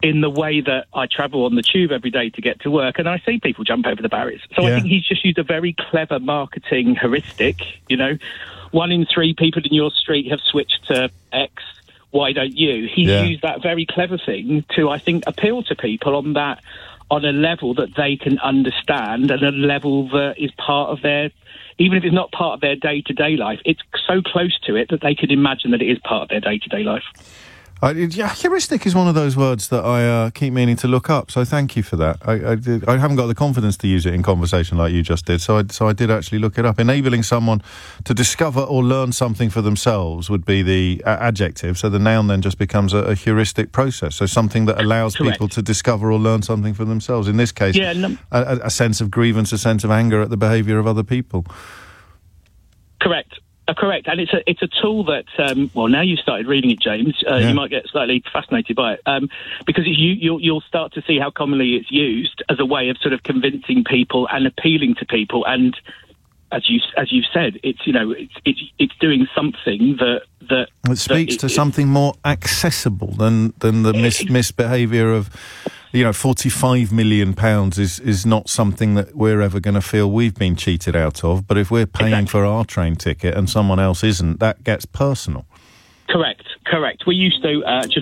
in the way that I travel on the tube every day to get to work, and I see people jump over the barriers. So I think he's just used a very clever marketing heuristic. 1 in 3 people in your street have switched to X. Why don't you? He's used that very clever thing to, I think, appeal to people on a level that they can understand, and a level that is part of their, even if it's not part of their day-to-day life, it's so close to it that they can imagine that it is part of their day-to-day life. Heuristic is one of those words that I keep meaning to look up, so thank you for that. I haven't got the confidence to use it in conversation like you just did, so I did actually look it up. Enabling someone to discover or learn something for themselves would be the adjective, so the noun then just becomes a heuristic process, so something that allows people to discover or learn something for themselves. In this case, a sense of grievance, a sense of anger at the behaviour of other people. Correct. Correct, and it's a tool that now you've started reading it, James. You might get slightly fascinated by it because you'll start to see how commonly it's used as a way of sort of convincing people and appealing to people. And as you've said, it's doing something that it speaks to something more accessible than the misbehaviour of. £45 million is not something that we're ever going to feel we've been cheated out of. But if we're paying for our train ticket and someone else isn't, that gets personal. Correct. We used to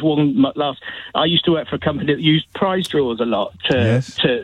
I used to work for a company that used prize draws a lot to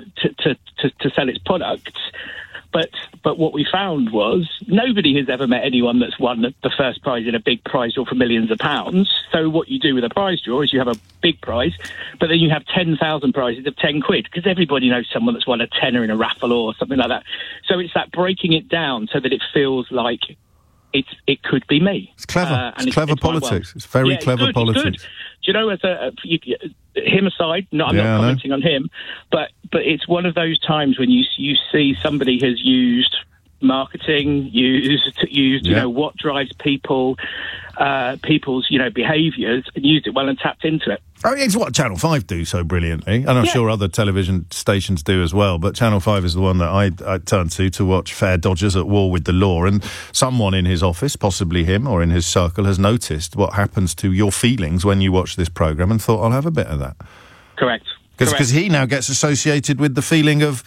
sell its products. But what we found was nobody has ever met anyone that's won the first prize in a big prize draw for millions of pounds. So what you do with a prize draw is you have a big prize, but then you have 10,000 prizes of 10 quid because everybody knows someone that's won a tenner in a raffle or something like that. So it's that breaking it down so that it feels like it could be me. It's clever. It's clever politics. It's very clever politics. Do you know, him aside, I'm not commenting on him, but it's one of those times when you see somebody has used marketing, what drives people's behaviours, and used it well and tapped into it. Oh, it's what Channel 5 do so brilliantly, and I'm sure other television stations do as well, but Channel 5 is the one that I turn to watch fair dodgers at war with the law, and someone in his office, possibly him or in his circle, has noticed what happens to your feelings when you watch this programme and thought, I'll have a bit of that. Correct. Because he now gets associated with the feeling of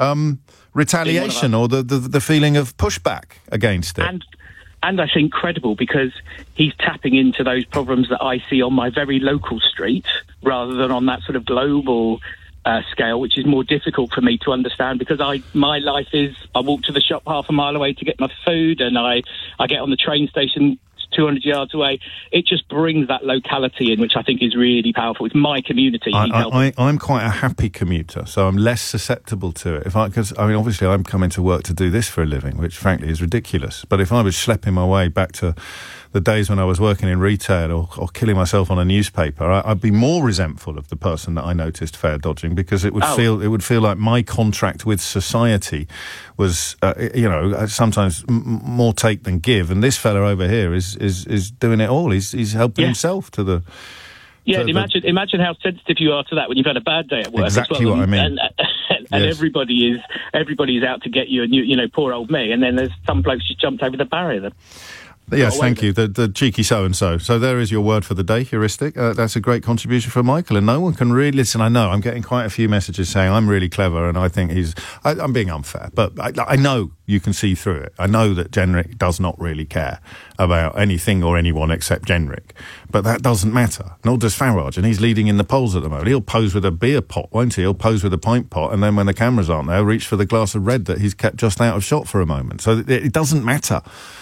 retaliation or the feeling of pushback against it. And I think credible because he's tapping into those problems that I see on my very local street rather than on that sort of global scale, which is more difficult for me to understand because my life is I walk to the shop half a mile away to get my food and I get on the train station 200 yards away. It just brings that locality in, which I think is really powerful. It's my community. I'm quite a happy commuter, so I'm less susceptible to it. Because obviously I'm coming to work to do this for a living, which frankly is ridiculous. But if I was schlepping my way back to the days when I was working in retail or killing myself on a newspaper, I'd be more resentful of the person that I noticed fare dodging because it would feel like my contract with society was, sometimes more take than give. And this fella over here is doing it all. He's helping himself to the. Yeah, imagine how sensitive you are to that when you've had a bad day at work. Exactly as well. What I mean. And everybody's out to get you, and poor old me. And then there's some blokes just jumped over the barrier. Then. Yes, thank you. The cheeky so-and-so. So there is your word for the day, heuristic. That's a great contribution from Michael, and no one can really listen. I know I'm getting quite a few messages saying I'm really clever, and I think I'm being unfair, but I know you can see through it. I know that Jenrick does not really care about anything or anyone except Jenrick, but that doesn't matter. Nor does Farage, and he's leading in the polls at the moment. He'll pose with a beer pot, won't he? He'll pose with a pint pot, and then when the cameras aren't there, reach for the glass of red that he's kept just out of shot for a moment. So it doesn't matter.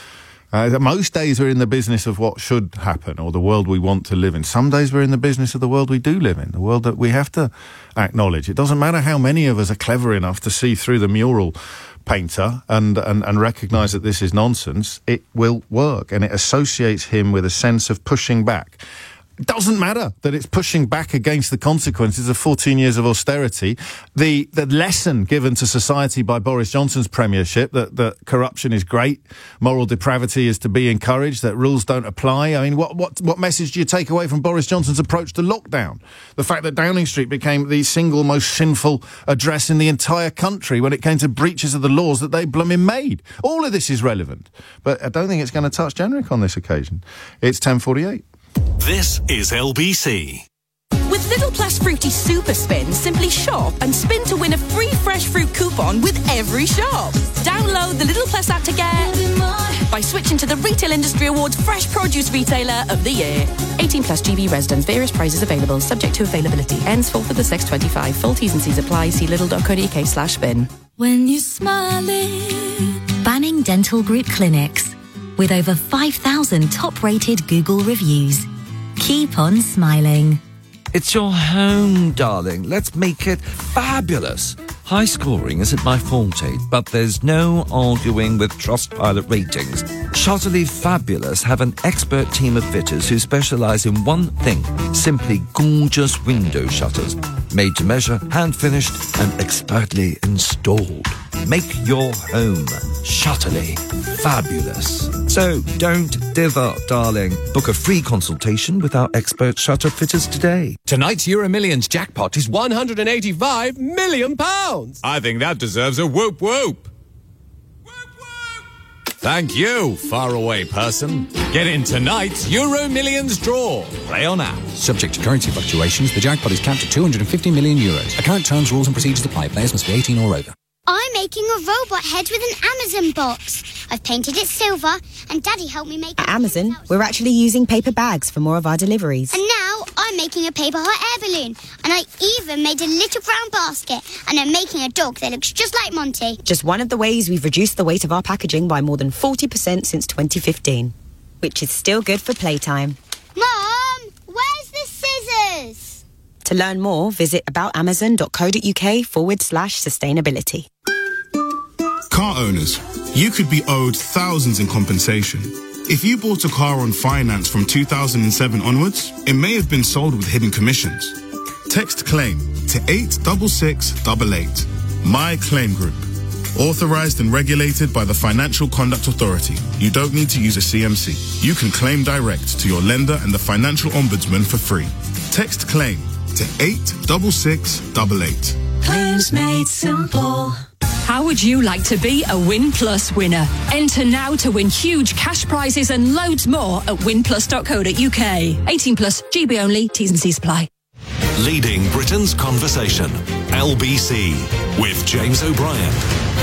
Most days we're in the business of what should happen or the world we want to live in. Some days we're in the business of the world we do live in, the world that we have to acknowledge. It doesn't matter how many of us are clever enough to see through the mural painter and recognise that this is nonsense. It will work, and it associates him with a sense of pushing back. It doesn't matter that it's pushing back against the consequences of 14 years of austerity. The lesson given to society by Boris Johnson's premiership that corruption is great, moral depravity is to be encouraged, that rules don't apply. I mean, what message do you take away from Boris Johnson's approach to lockdown? The fact that Downing Street became the single most sinful address in the entire country when it came to breaches of the laws that they blooming made. All of this is relevant, but I don't think it's going to touch Jenrick on this occasion. It's 10:48. This is LBC. With Little Plus Fruity Super Spin, simply shop and spin to win a free fresh fruit coupon with every shop. Download the Little Plus app to get by switching to the Retail Industry Awards Fresh Produce Retailer of the Year. 18 plus GB residents. Various prizes available, subject to availability. Ends 4th of the 6/25. Full T's and C's apply. See lidl.co.uk/spin. When you're smiling. Banning Dental Group Clinics. With over 5,000 top-rated Google reviews. Keep on smiling. It's your home, darling. Let's make it fabulous. High scoring isn't my forte, but there's no arguing with Trustpilot ratings. Shutterly Fabulous have an expert team of fitters who specialise in one thing, simply gorgeous window shutters. Made to measure, hand-finished and expertly installed. Make your home Shutterly Fabulous. So don't dither, darling. Book a free consultation with our expert shutter fitters today. Tonight's Euro Millions jackpot is £185 million. I think that deserves a whoop whoop. Thank you, faraway person. Get in tonight's Euro Millions draw. Play on app. Subject to currency fluctuations, the jackpot is capped at €250 million. Account terms, rules and procedures apply. Players must be 18 or over. I'm making a robot head with an Amazon box. I've painted it silver, and Daddy helped me make it. At Amazon, we're actually using paper bags for more of our deliveries. And now I'm making a paper hot air balloon, and I even made a little brown basket, and I'm making a dog that looks just like Monty. Just one of the ways we've reduced the weight of our packaging by more than 40% since 2015, which is still good for playtime. Mom, where's the scissors? To learn more, visit aboutamazon.co.uk/sustainability. Car owners, you could be owed thousands in compensation. If you bought a car on finance from 2007 onwards, it may have been sold with hidden commissions. Text claim to 86688. My Claim Group. Authorized and regulated by the Financial Conduct Authority. You don't need to use a CMC. You can claim direct to your lender and the Financial Ombudsman for free. Text claim to 86688. Claims made simple. How would you like to be a Win Plus winner? Enter now to win huge cash prizes and loads more at winplus.co.uk. 18 plus, GB only, T's and C's apply. Leading Britain's conversation. LBC with James O'Brien.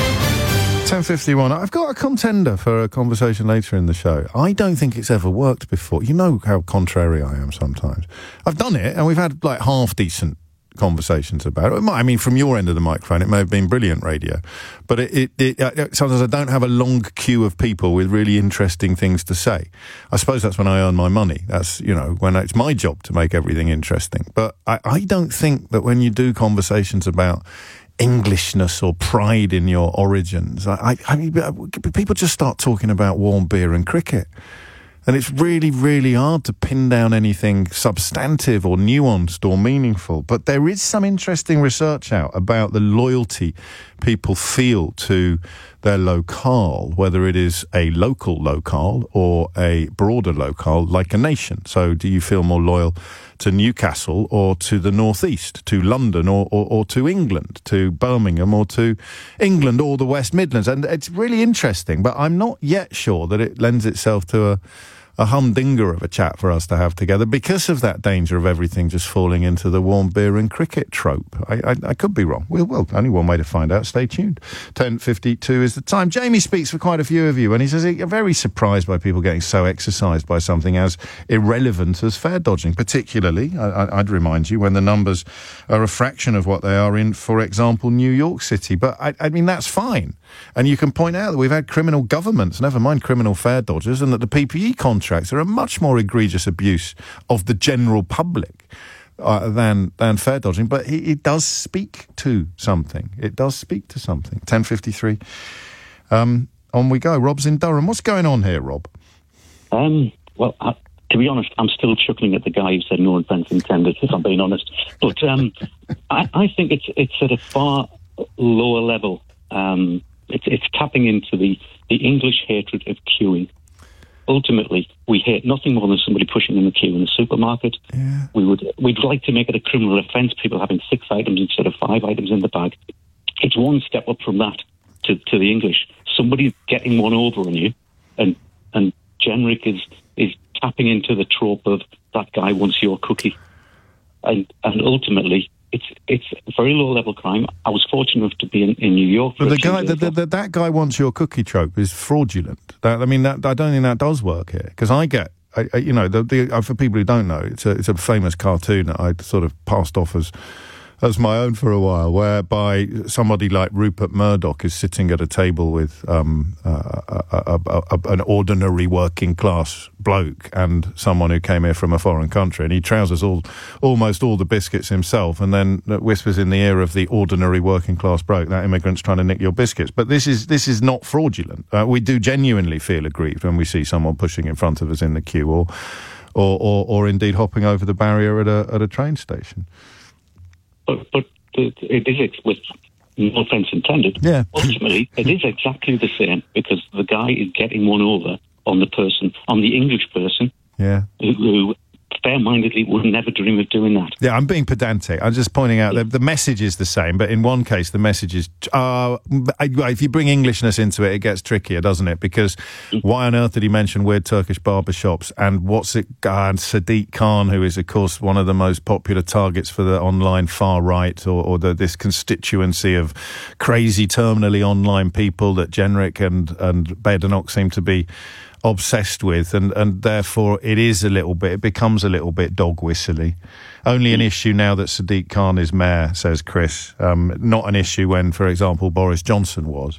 10:51. I've got a contender for a conversation later in the show. I don't think it's ever worked before. You know how contrary I am sometimes. I've done it, and we've had like half-decent conversations about it. I mean, from your end of the microphone, it may have been brilliant radio, but sometimes I don't have a long queue of people with really interesting things to say. I suppose that's when I earn my money. That's, when it's my job to make everything interesting. But I don't think that when you do conversations about Englishness or pride in your origins, I mean, people just start talking about warm beer and cricket. And it's really, really hard to pin down anything substantive or nuanced or meaningful. But there is some interesting research out about the loyalty people feel to their locale, whether it is a local locale or a broader locale like a nation. So do you feel more loyal to Newcastle or to the northeast, to London or to England, to Birmingham or to England or the West Midlands? And it's really interesting, but I'm not yet sure that it lends itself to a humdinger of a chat for us to have together because of that danger of everything just falling into the warm beer and cricket trope. I could be wrong. Well, only one way to find out. Stay tuned. 10:52 is the time. Jamie speaks for quite a few of you, and he says he's very surprised by people getting so exercised by something as irrelevant as fare dodging, particularly, I'd remind you, when the numbers are a fraction of what they are in, for example, New York City. But, I mean, that's fine. And you can point out that we've had criminal governments, never mind criminal fare dodgers, and that the PPE contracts are a much more egregious abuse of the general public than fare dodging. But it does speak to something. It does speak to something. 10:53. On we go. Rob's in Durham. What's going on here, Rob? Well, to be honest, I'm still chuckling at the guy who said no offence intended, if I'm being honest. But I think it's at a far lower level. It's tapping into the English hatred of queuing. Ultimately, we hate nothing more than somebody pushing in the queue in the supermarket. Yeah. We'd like to make it a criminal offence, people having 6 items instead of 5 items in the bag. It's one step up from that to the English. Somebody getting one over on you, and Jenrick is tapping into the trope of that guy wants your cookie. and ultimately, it's very low-level crime. I was fortunate enough to be in New York. But that guy wants your cookie trope is fraudulent. I don't think that does work here, because I get, for people who don't know, it's a famous cartoon that I sort of passed off as my own for a while, whereby somebody like Rupert Murdoch is sitting at a table with an ordinary working class bloke and someone who came here from a foreign country, and he trousers almost all the biscuits himself, and then whispers in the ear of the ordinary working class bloke, that immigrant's trying to nick your biscuits. But this is not fraudulent. We do genuinely feel aggrieved when we see someone pushing in front of us in the queue, or indeed hopping over the barrier at a train station. But it is, with no offence intended, ultimately it is exactly the same, because the guy is getting one over on the English person, who fair-mindedly would never dream of doing that. Yeah, I'm being pedantic. I'm just pointing out that the message is the same, but in one case the message is... if you bring Englishness into it, it gets trickier, doesn't it? Because why on earth did he mention weird Turkish barbershops? And and Sadiq Khan, who is, of course, one of the most popular targets for the online far-right, or this constituency of crazy, terminally online people that Jenrick and Badenoch seem to be obsessed with, and therefore it becomes a little bit dog whistly. Only an issue now that Sadiq Khan is mayor, says Chris. Not an issue when, for example, Boris Johnson was.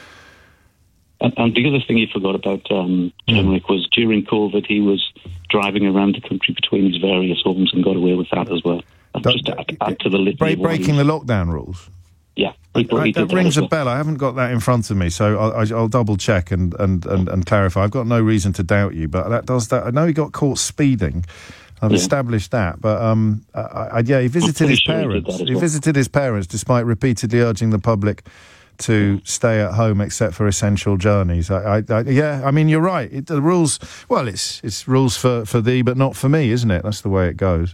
And the other thing you forgot about Jenrick was during COVID he was driving around the country between his various homes and got away with that as well. Just to add to the litany. Breaking the lockdown rules. Yeah, that rings a bell. I haven't got that in front of me, so I'll double check and clarify. I've got no reason to doubt you, but that does that. I know he got caught speeding. I've established that, but he visited his parents. He visited his parents despite repeatedly urging the public to stay at home except for essential journeys. I mean, you're right. The rules, well, it's rules for thee, but not for me, isn't it? That's the way it goes.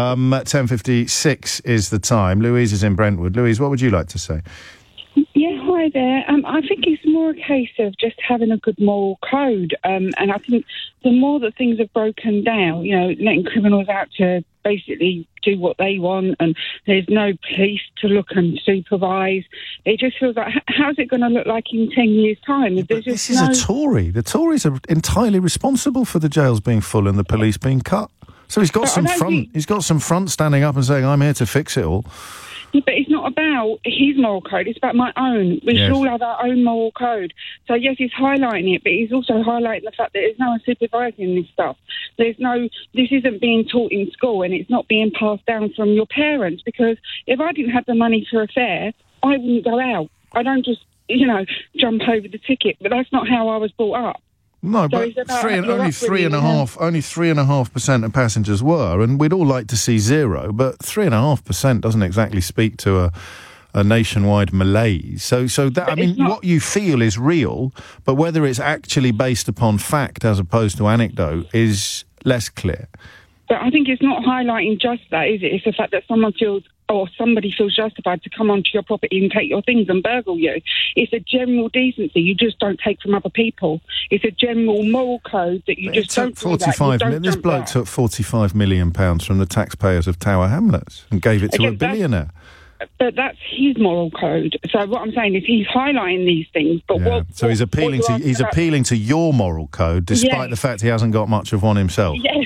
10:56 is the time. Louise is in Brentwood. Louise, what would you like to say? Yeah, hi there. I think it's more a case of just having a good moral code. And I think the more that things are broken down, letting criminals out to basically do what they want, and there's no police to look and supervise, it just feels like, how's it going to look like in 10 years' time? This is a Tory. The Tories are entirely responsible for the jails being full and the police being cut. So he's got some front standing up and saying, I'm here to fix it all. Yeah, but it's not about his moral code, it's about my own. We should all have our own moral code. So yes, he's highlighting it, but he's also highlighting the fact that there's no one supervising this stuff. This isn't being taught in school, and it's not being passed down from your parents, because if I didn't have the money for a fare, I wouldn't go out. I don't just, jump over the ticket, but that's not how I was brought up. No, but only 3.5% of passengers were, and we'd all like to see zero, but 3.5% doesn't exactly speak to a nationwide malaise. So that, I mean, what you feel is real, but whether it's actually based upon fact as opposed to anecdote is less clear. But I think it's not highlighting just that, is it? It's the fact that somebody feels justified to come onto your property and take your things and burgle you. It's a general decency you just don't take from other people. It's a general moral code that you just don't do that. This bloke took £45 million from the taxpayers of Tower Hamlets and gave it to a billionaire. But that's his moral code. So what I'm saying is he's highlighting these things. But so he's appealing to your moral code, despite the fact he hasn't got much of one himself. Yes.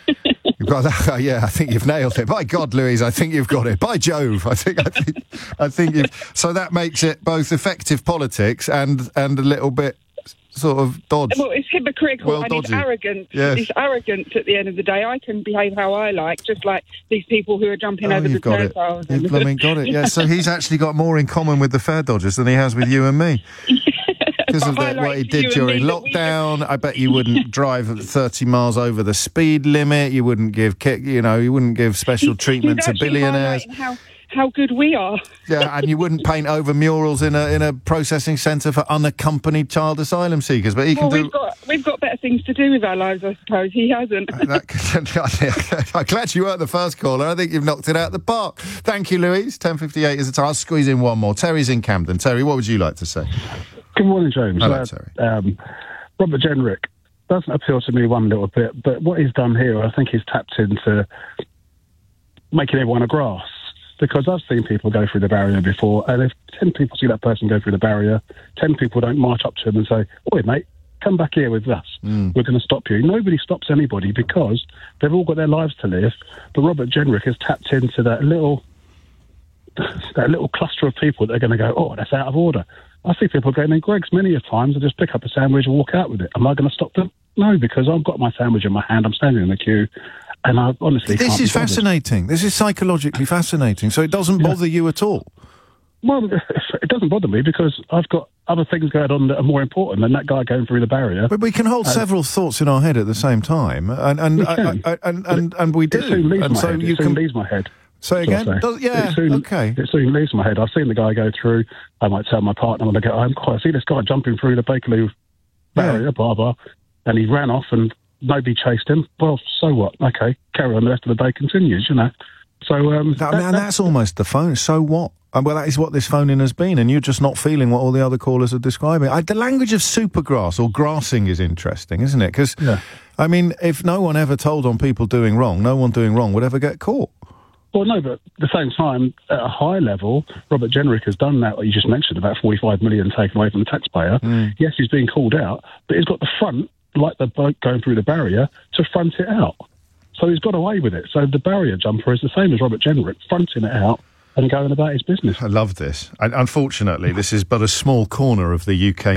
I think you've nailed it. By God, Louise, I think you've got it. By Jove, I think you've... So that makes it both effective politics and a little bit sort of dodge. Well, it's hypocritical and it's arrogant. Yes. It's arrogance at the end of the day. I can behave how I like, just like these people who are jumping over the turnstiles. You've got it, yeah. So he's actually got more in common with the fare dodgers than he has with you and me. Because of what he did during lockdown. I bet you wouldn't drive at 30 miles over the speed limit. You wouldn't give special treatment to billionaires. How good we are. Yeah, and you wouldn't paint over murals in a processing centre for unaccompanied child asylum seekers. But we've got better things to do with our lives, I suppose. He hasn't. I'm glad you weren't the first caller. I think you've knocked it out of the park. Thank you, Louise. 10:58 is the time. I'll squeeze in one more. Terry's in Camden. Terry, what would you like to say? Good morning, James. Hello, Terry. Robert Jenrick doesn't appeal to me one little bit, but what he's done here, I think he's tapped into making everyone a grass. Because I've seen people go through the barrier before, and if 10 people see that person go through the barrier, 10 people don't march up to him and say, "Oi, mate, come back here with us. We're going to stop you." Nobody stops anybody because they've all got their lives to live. But Robert Jenrick has tapped into that little cluster of people that are going to go, "Oh, that's out of order." I see people going in Greggs many a times and just pick up a sandwich and walk out with it. Am I going to stop them? No, because I've got my sandwich in my hand. I'm standing in the queue. And I honestly This is fascinating. This is psychologically fascinating. So it doesn't bother you at all? Well, it doesn't bother me because I've got other things going on that are more important than that guy going through the barrier. But we can hold several thoughts in our head at the same time, and we do. It soon leaves and my so head. You It soon leaves my head. Say again? Okay. It soon leaves my head. I've seen the guy go through. I might tell my partner when I get home, I see this guy jumping through the Bakerloo barrier, blah, blah, and he ran off and nobody chased him. Well, so what? Okay, carry on. The rest of the day continues, you know. So that's almost the phone. So what? Well, that is what this phoning has been, and you're just not feeling what all the other callers are describing. The language of supergrass or grassing is interesting, isn't it? Because, I mean, if no one ever told on people doing wrong, no one doing wrong would ever get caught. Well, no, but at the same time, at a high level, Robert Jenrick has done that, what you just mentioned, about 45 million taken away from the taxpayer. Yes, he's being called out, but he's got the front, like the bloke going through the barrier, to front it out. So he's got away with it. So the barrier jumper is the same as Robert Jenrick, fronting it out and going about his business. I love this. And unfortunately, this is but a small corner of the UK